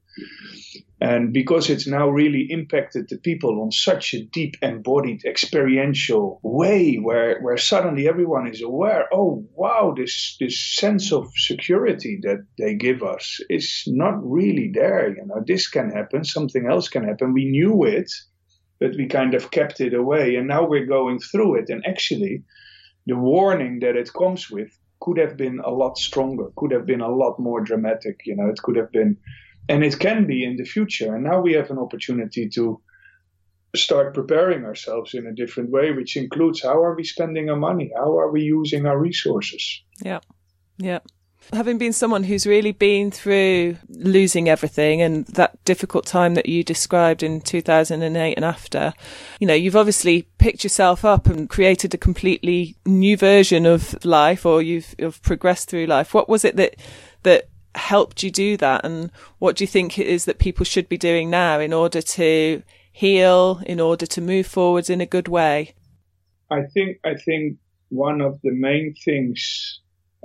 And because it's now really impacted the people on such a deep embodied experiential way where suddenly everyone is aware, oh, wow, this sense of security that they give us is not really there. This can happen. Something else can happen. We knew it, but we kind of kept it away. And now we're going through it. And actually, the warning that it comes with could have been a lot stronger, could have been a lot more dramatic. It could have been, and it can be in the future. And now we have an opportunity to start preparing ourselves in a different way, which includes how are we spending our money? How are we using our resources? Yeah. Having been someone who's really been through losing everything and that difficult time that you described in 2008 and after, you've obviously picked yourself up and created a completely new version of life, or you've progressed through life. What was it that helped you do that? And what do you think it is that people should be doing now in order to heal, in order to move forwards in a good way? I think one of the main things,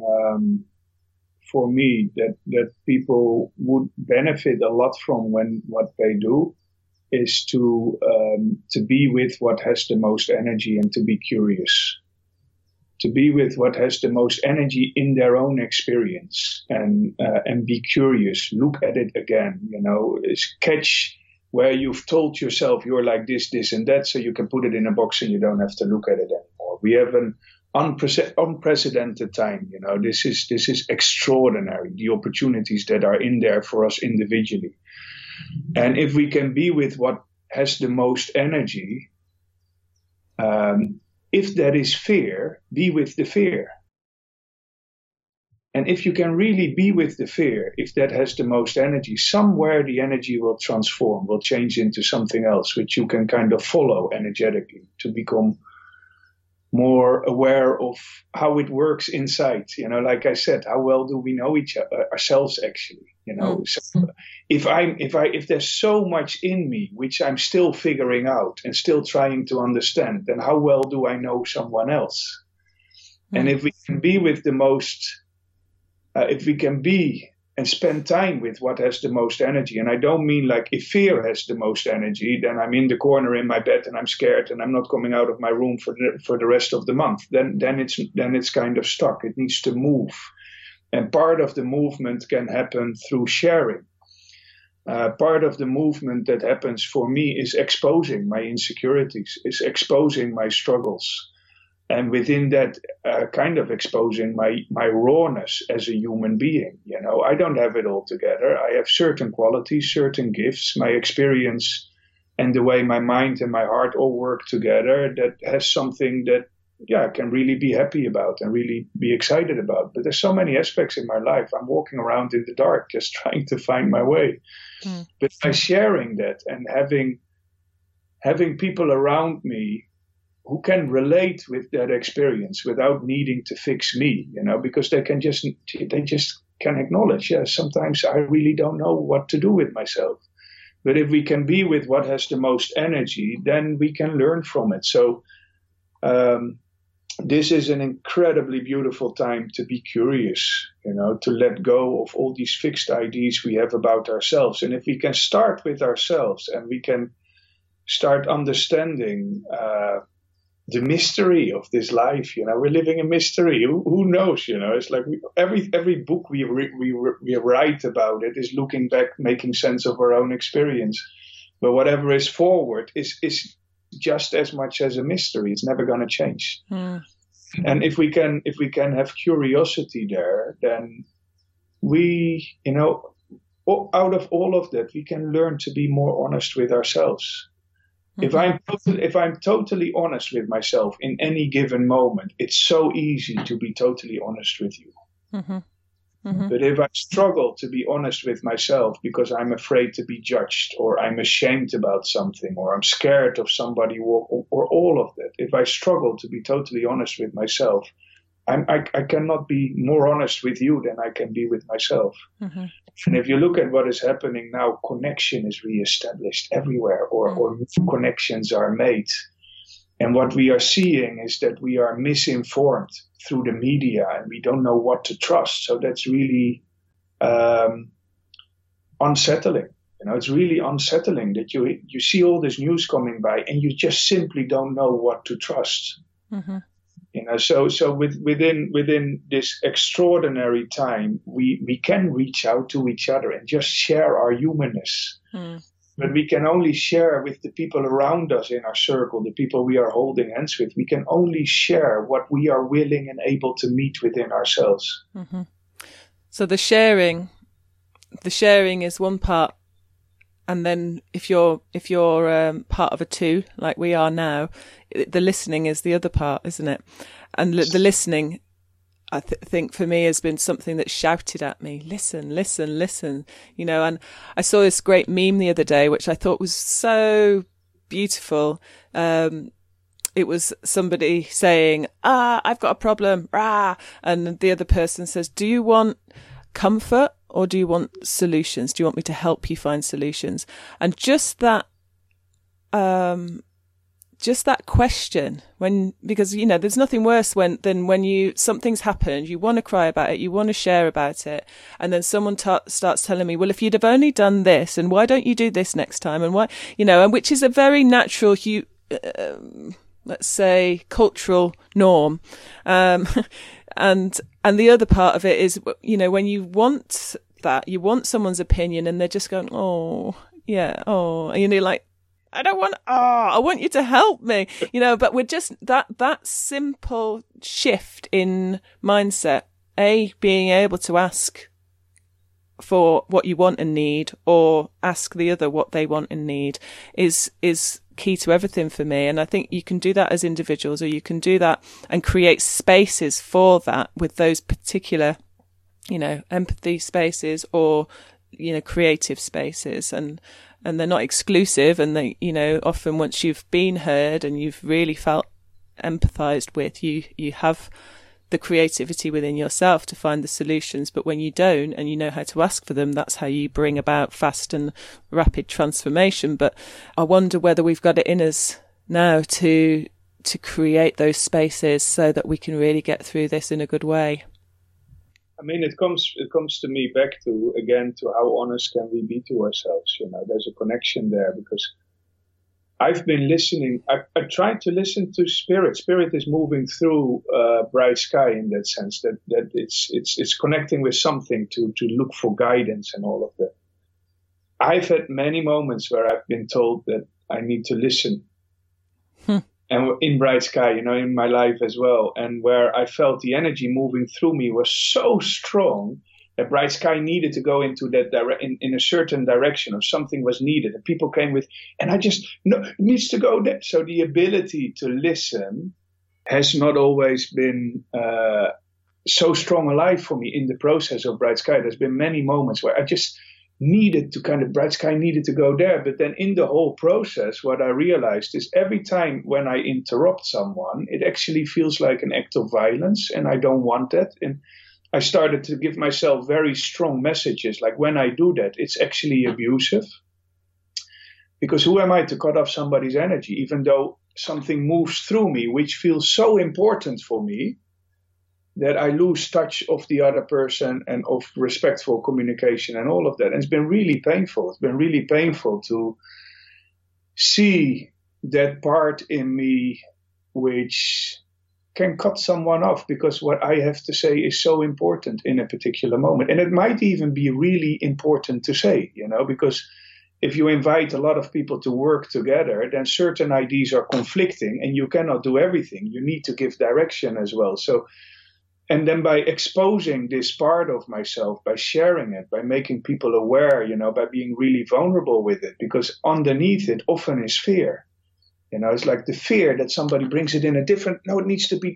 for me that people would benefit a lot from when what they do is to be with what has the most energy and to be curious, to be with what has the most energy in their own experience and be curious, look at it again, catch where you've told yourself you're like this and that, so you can put it in a box and you don't have to look at it anymore. We have an unprecedented time. This is extraordinary, the opportunities that are in there for us individually. And if we can be with what has the most energy, if that is fear, be with the fear. And if you can really be with the fear, if that has the most energy, somewhere the energy will transform, will change into something else, which you can kind of follow energetically to become more aware of how it works inside. Like I said, how well do we know ourselves actually? So if there's so much in me which I'm still figuring out and still trying to understand, then how well do I know someone else? And if we can be with the most, if we can be and spend time with what has the most energy. And I don't mean like if fear has the most energy, then I'm in the corner in my bed and I'm scared and I'm not coming out of my room for the rest of the month. Then it's kind of stuck. It needs to move. And part of the movement can happen through sharing. part of the movement that happens for me is exposing my insecurities, is exposing my struggles. And within that, kind of exposing my rawness as a human being. You know, I don't have it all together. I have certain qualities, certain gifts, my experience, and the way my mind and my heart all work together that has something that, I can really be happy about and really be excited about. But there's so many aspects in my life. I'm walking around in the dark just trying to find my way. But by sharing that and having people around me who can relate with that experience without needing to fix me, you know, because they just can acknowledge, sometimes I really don't know what to do with myself. But if we can be with what has the most energy, then we can learn from it. So this is an incredibly beautiful time to be curious, you know, to let go of all these fixed ideas we have about ourselves. And if we can start with ourselves and we can start understanding the mystery of this life, you know, we're living a mystery. Who knows, you know? It's like every book we write about it is looking back, making sense of our own experience. But whatever is forward is just as much as a mystery. It's never going to change. And if we can have curiosity there, then we, you know, out of all of that, we can learn to be more honest with ourselves. If I'm totally honest with myself in any given moment, it's so easy to be totally honest with you. But if I struggle to be honest with myself because I'm afraid to be judged, or I'm ashamed about something, or I'm scared of somebody, or all of that, if I struggle to be totally honest with myself, I cannot be more honest with you than I can be with myself. And if you look at what is happening now, connection is reestablished everywhere, or connections are made. And what we are seeing is that we are misinformed through the media and we don't know what to trust. So that's really unsettling. You know, it's really unsettling that you see all this news coming by and you just simply don't know what to trust. You know, so within this extraordinary time, we can reach out to each other and just share our humanness. But we can only share with the people around us in our circle, the people we are holding hands with. We can only share what we are willing and able to meet within ourselves. So the sharing is one part. And then if you're part of a two, like we are now, the listening is the other part, isn't it? And the listening, I think for me has been something that shouted at me, listen, listen, listen, you know. And I saw this great meme the other day, which I thought was so beautiful. It was somebody saying, I've got a problem, rah. And the other person says, do you want comfort or do you want solutions? Do you want me to help you find solutions? And just that question, because, you know, there's nothing worse than when something's happened, you want to cry about it, you want to share about it. And then someone starts telling me, well, if you'd have only done this, and why don't you do this next time? And why, you know, and which is a very natural, let's say, cultural norm. And the other part of it is, you know, when you want that, you want someone's opinion and they're just going, and you're like, I want you to help me, you know. But we're just that simple shift in mindset, being able to ask for what you want and need, or ask the other what they want and need, is key to everything for me. And I think you can do that as individuals, or you can do that and create spaces for that with those particular, you know, empathy spaces, or, you know, creative spaces. And they're not exclusive, and they, you know, often once you've been heard and you've really felt empathized with, you have the creativity within yourself to find the solutions. But when you don't, and you know how to ask for them, that's how you bring about fast and rapid transformation. But I wonder whether we've got it in us now to create those spaces so that we can really get through this in a good way. I mean, it comes to me back to how honest can we be to ourselves. You know, there's a connection there, because I've been listening. I tried to listen to Spirit. Spirit is moving through Bright Sky in that sense, that it's connecting with something to look for guidance and all of that. I've had many moments where I've been told that I need to listen. And in Bright Sky, in my life as well, and where I felt the energy moving through me was so strong that Bright Sky needed to go into that in a certain direction, or something was needed. And people came with, and I just, no, it needs to go there. So the ability to listen has not always been so strong alive for me in the process of Bright Sky. There's been many moments where I just needed to Bright Sky needed to go there. But then in the whole process, what I realized is every time when I interrupt someone, it actually feels like an act of violence, and I don't want that. And I started to give myself very strong messages, like when I do that, it's actually abusive. Because who am I to cut off somebody's energy, even though something moves through me, which feels so important for me, that I lose touch of the other person and of respectful communication and all of that. And it's been really painful. It's been really painful to see that part in me which can cut someone off, because what I have to say is so important in a particular moment. And it might even be really important to say, because if you invite a lot of people to work together, then certain ideas are conflicting and you cannot do everything. You need to give direction as well. So, and then by exposing this part of myself, by sharing it, by making people aware, by being really vulnerable with it, because underneath it often is fear. It's like the fear that somebody brings it in a different, no, it needs to be,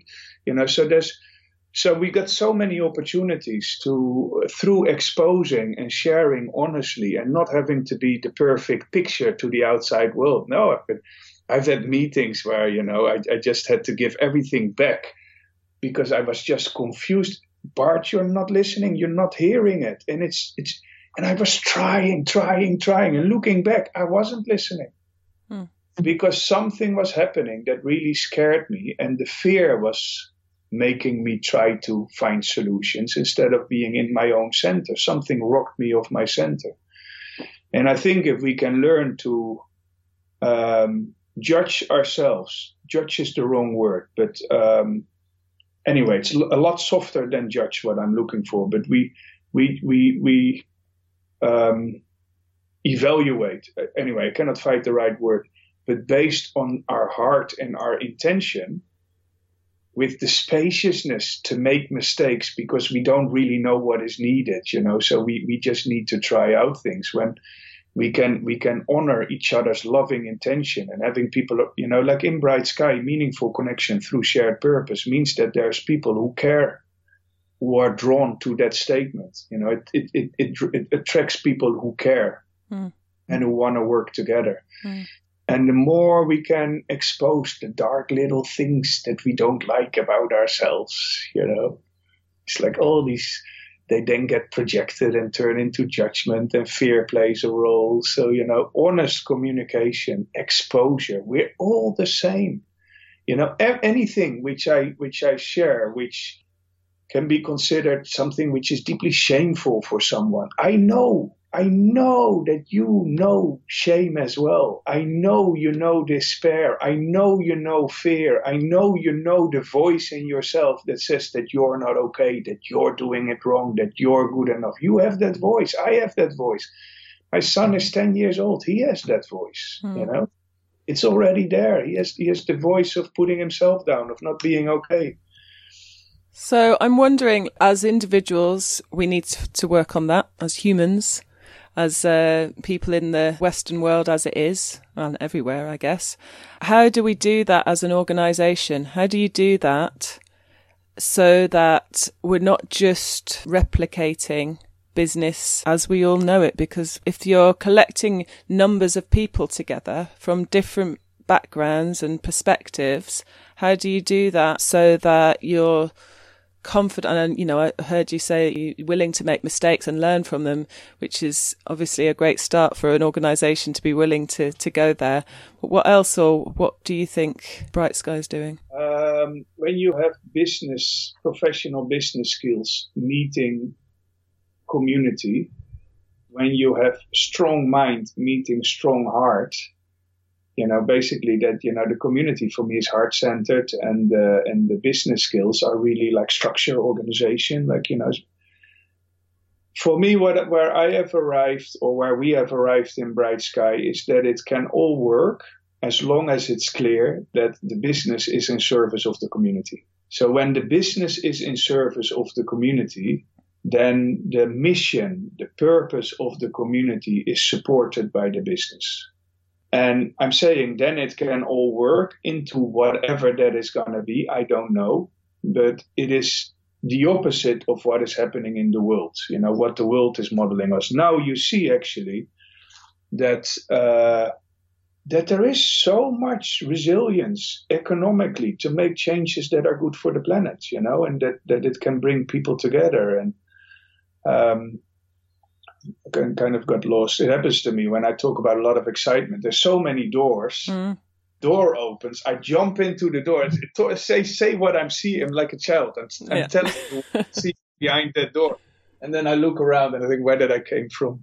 so we got so many opportunities to, through exposing and sharing honestly and not having to be the perfect picture to the outside world. No, I've had meetings where, I just had to give everything back, because I was just confused. Bart, you're not listening. You're not hearing it. And and I was trying. And looking back, I wasn't listening because something was happening that really scared me. And the fear was making me try to find solutions instead of being in my own center. Something rocked me off my center. And I think if we can learn to judge ourselves, judge is the wrong word, but anyway, it's a lot softer than judge, what I'm looking for. But we evaluate. Anyway, I cannot find the right word. But based on our heart and our intention, with the spaciousness to make mistakes, because we don't really know what is needed, So we just need to try out things. When we can honor each other's loving intention, and having people, like in Bright Sky, meaningful connection through shared purpose means that there's people who care, who are drawn to that statement. It attracts people who care and who want to work together. And the more we can expose the dark little things that we don't like about ourselves, it's like all these, they then get projected and turn into judgment, and fear plays a role. So, honest communication, exposure, we're all the same. Anything which I share, which can be considered something which is deeply shameful for someone. I know that you know shame as well. I know you know despair. I know you know fear. I know you know the voice in yourself that says that you're not okay, that you're doing it wrong, that you're good enough. You have that voice. I have that voice. My son is 10 years old. He has that voice, It's already there. He has the voice of putting himself down, of not being okay. So I'm wondering, as individuals, we need to work on that as humans, as people in the Western world as it is, and everywhere, I guess. How do we do that as an organisation? How do you do that so that we're not just replicating business as we all know it? Because if you're collecting numbers of people together from different backgrounds and perspectives, how do you do that so that you're confident? And I heard you say you're willing to make mistakes and learn from them, which is obviously a great start for an organisation to be willing to go there. But what else, or what do you think Bright Sky is doing? When you have professional business skills meeting community, when you have strong mind meeting strong heart, basically that, the community for me is heart-centered, and the business skills are really like structure, organization, for me, where I have arrived, or where we have arrived in Bright Sky, is that it can all work as long as it's clear that the business is in service of the community. So when the business is in service of the community, then the mission, the purpose of the community is supported by the business. And I'm saying then it can all work into whatever that is going to be. I don't know, but it is the opposite of what is happening in the world, what the world is modeling us. Now you see actually that there is so much resilience economically to make changes that are good for the planet, and that it can bring people together. And I kind of got lost. It happens to me when I talk about a lot of excitement. There's so many doors. Door opens, I jump into the door. Say what I'm seeing. I'm like a child. I'm telling you what I see behind that door. And then I look around and I think, where did I came from?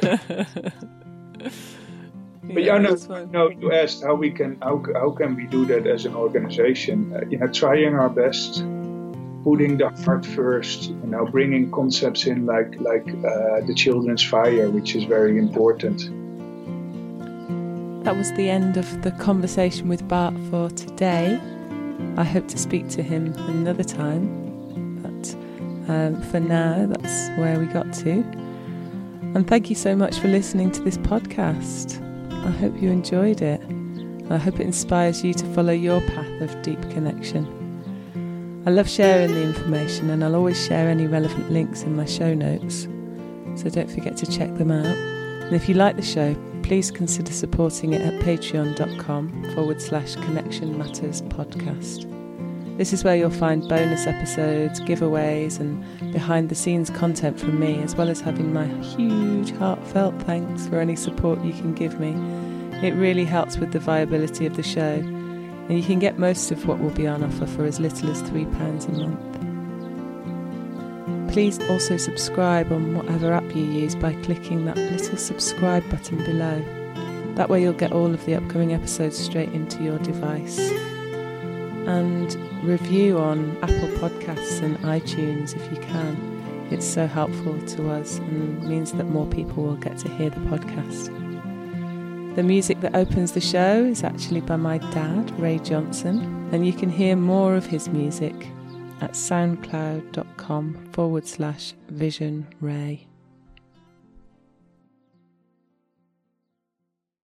But you asked how can we do that as an organization? Trying our best, putting the heart first. Bringing concepts in like the Children's Fire, which is very important. That was the end of the conversation with Bart for today. I hope to speak to him another time, but for now, that's where we got to. And thank you so much for listening to this podcast. I hope you enjoyed it. I hope it inspires you to follow your path of deep connection. I love sharing the information, and I'll always share any relevant links in my show notes, so don't forget to check them out. And if you like the show, please consider supporting it at patreon.com/Connection Matters Podcast. This is where you'll find bonus episodes, giveaways, and behind the scenes content from me, as well as having my huge heartfelt thanks for any support you can give me. It really helps with the viability of the show, and you can get most of what will be on offer for as little as £3 a month. Please also subscribe on whatever app you use by clicking that little subscribe button below. That way you'll get all of the upcoming episodes straight into your device. And review on Apple Podcasts and iTunes if you can. It's so helpful to us and means that more people will get to hear the podcast. The music that opens the show is actually by my dad, Ray Johnson, and you can hear more of his music at soundcloud.com/Vision Ray.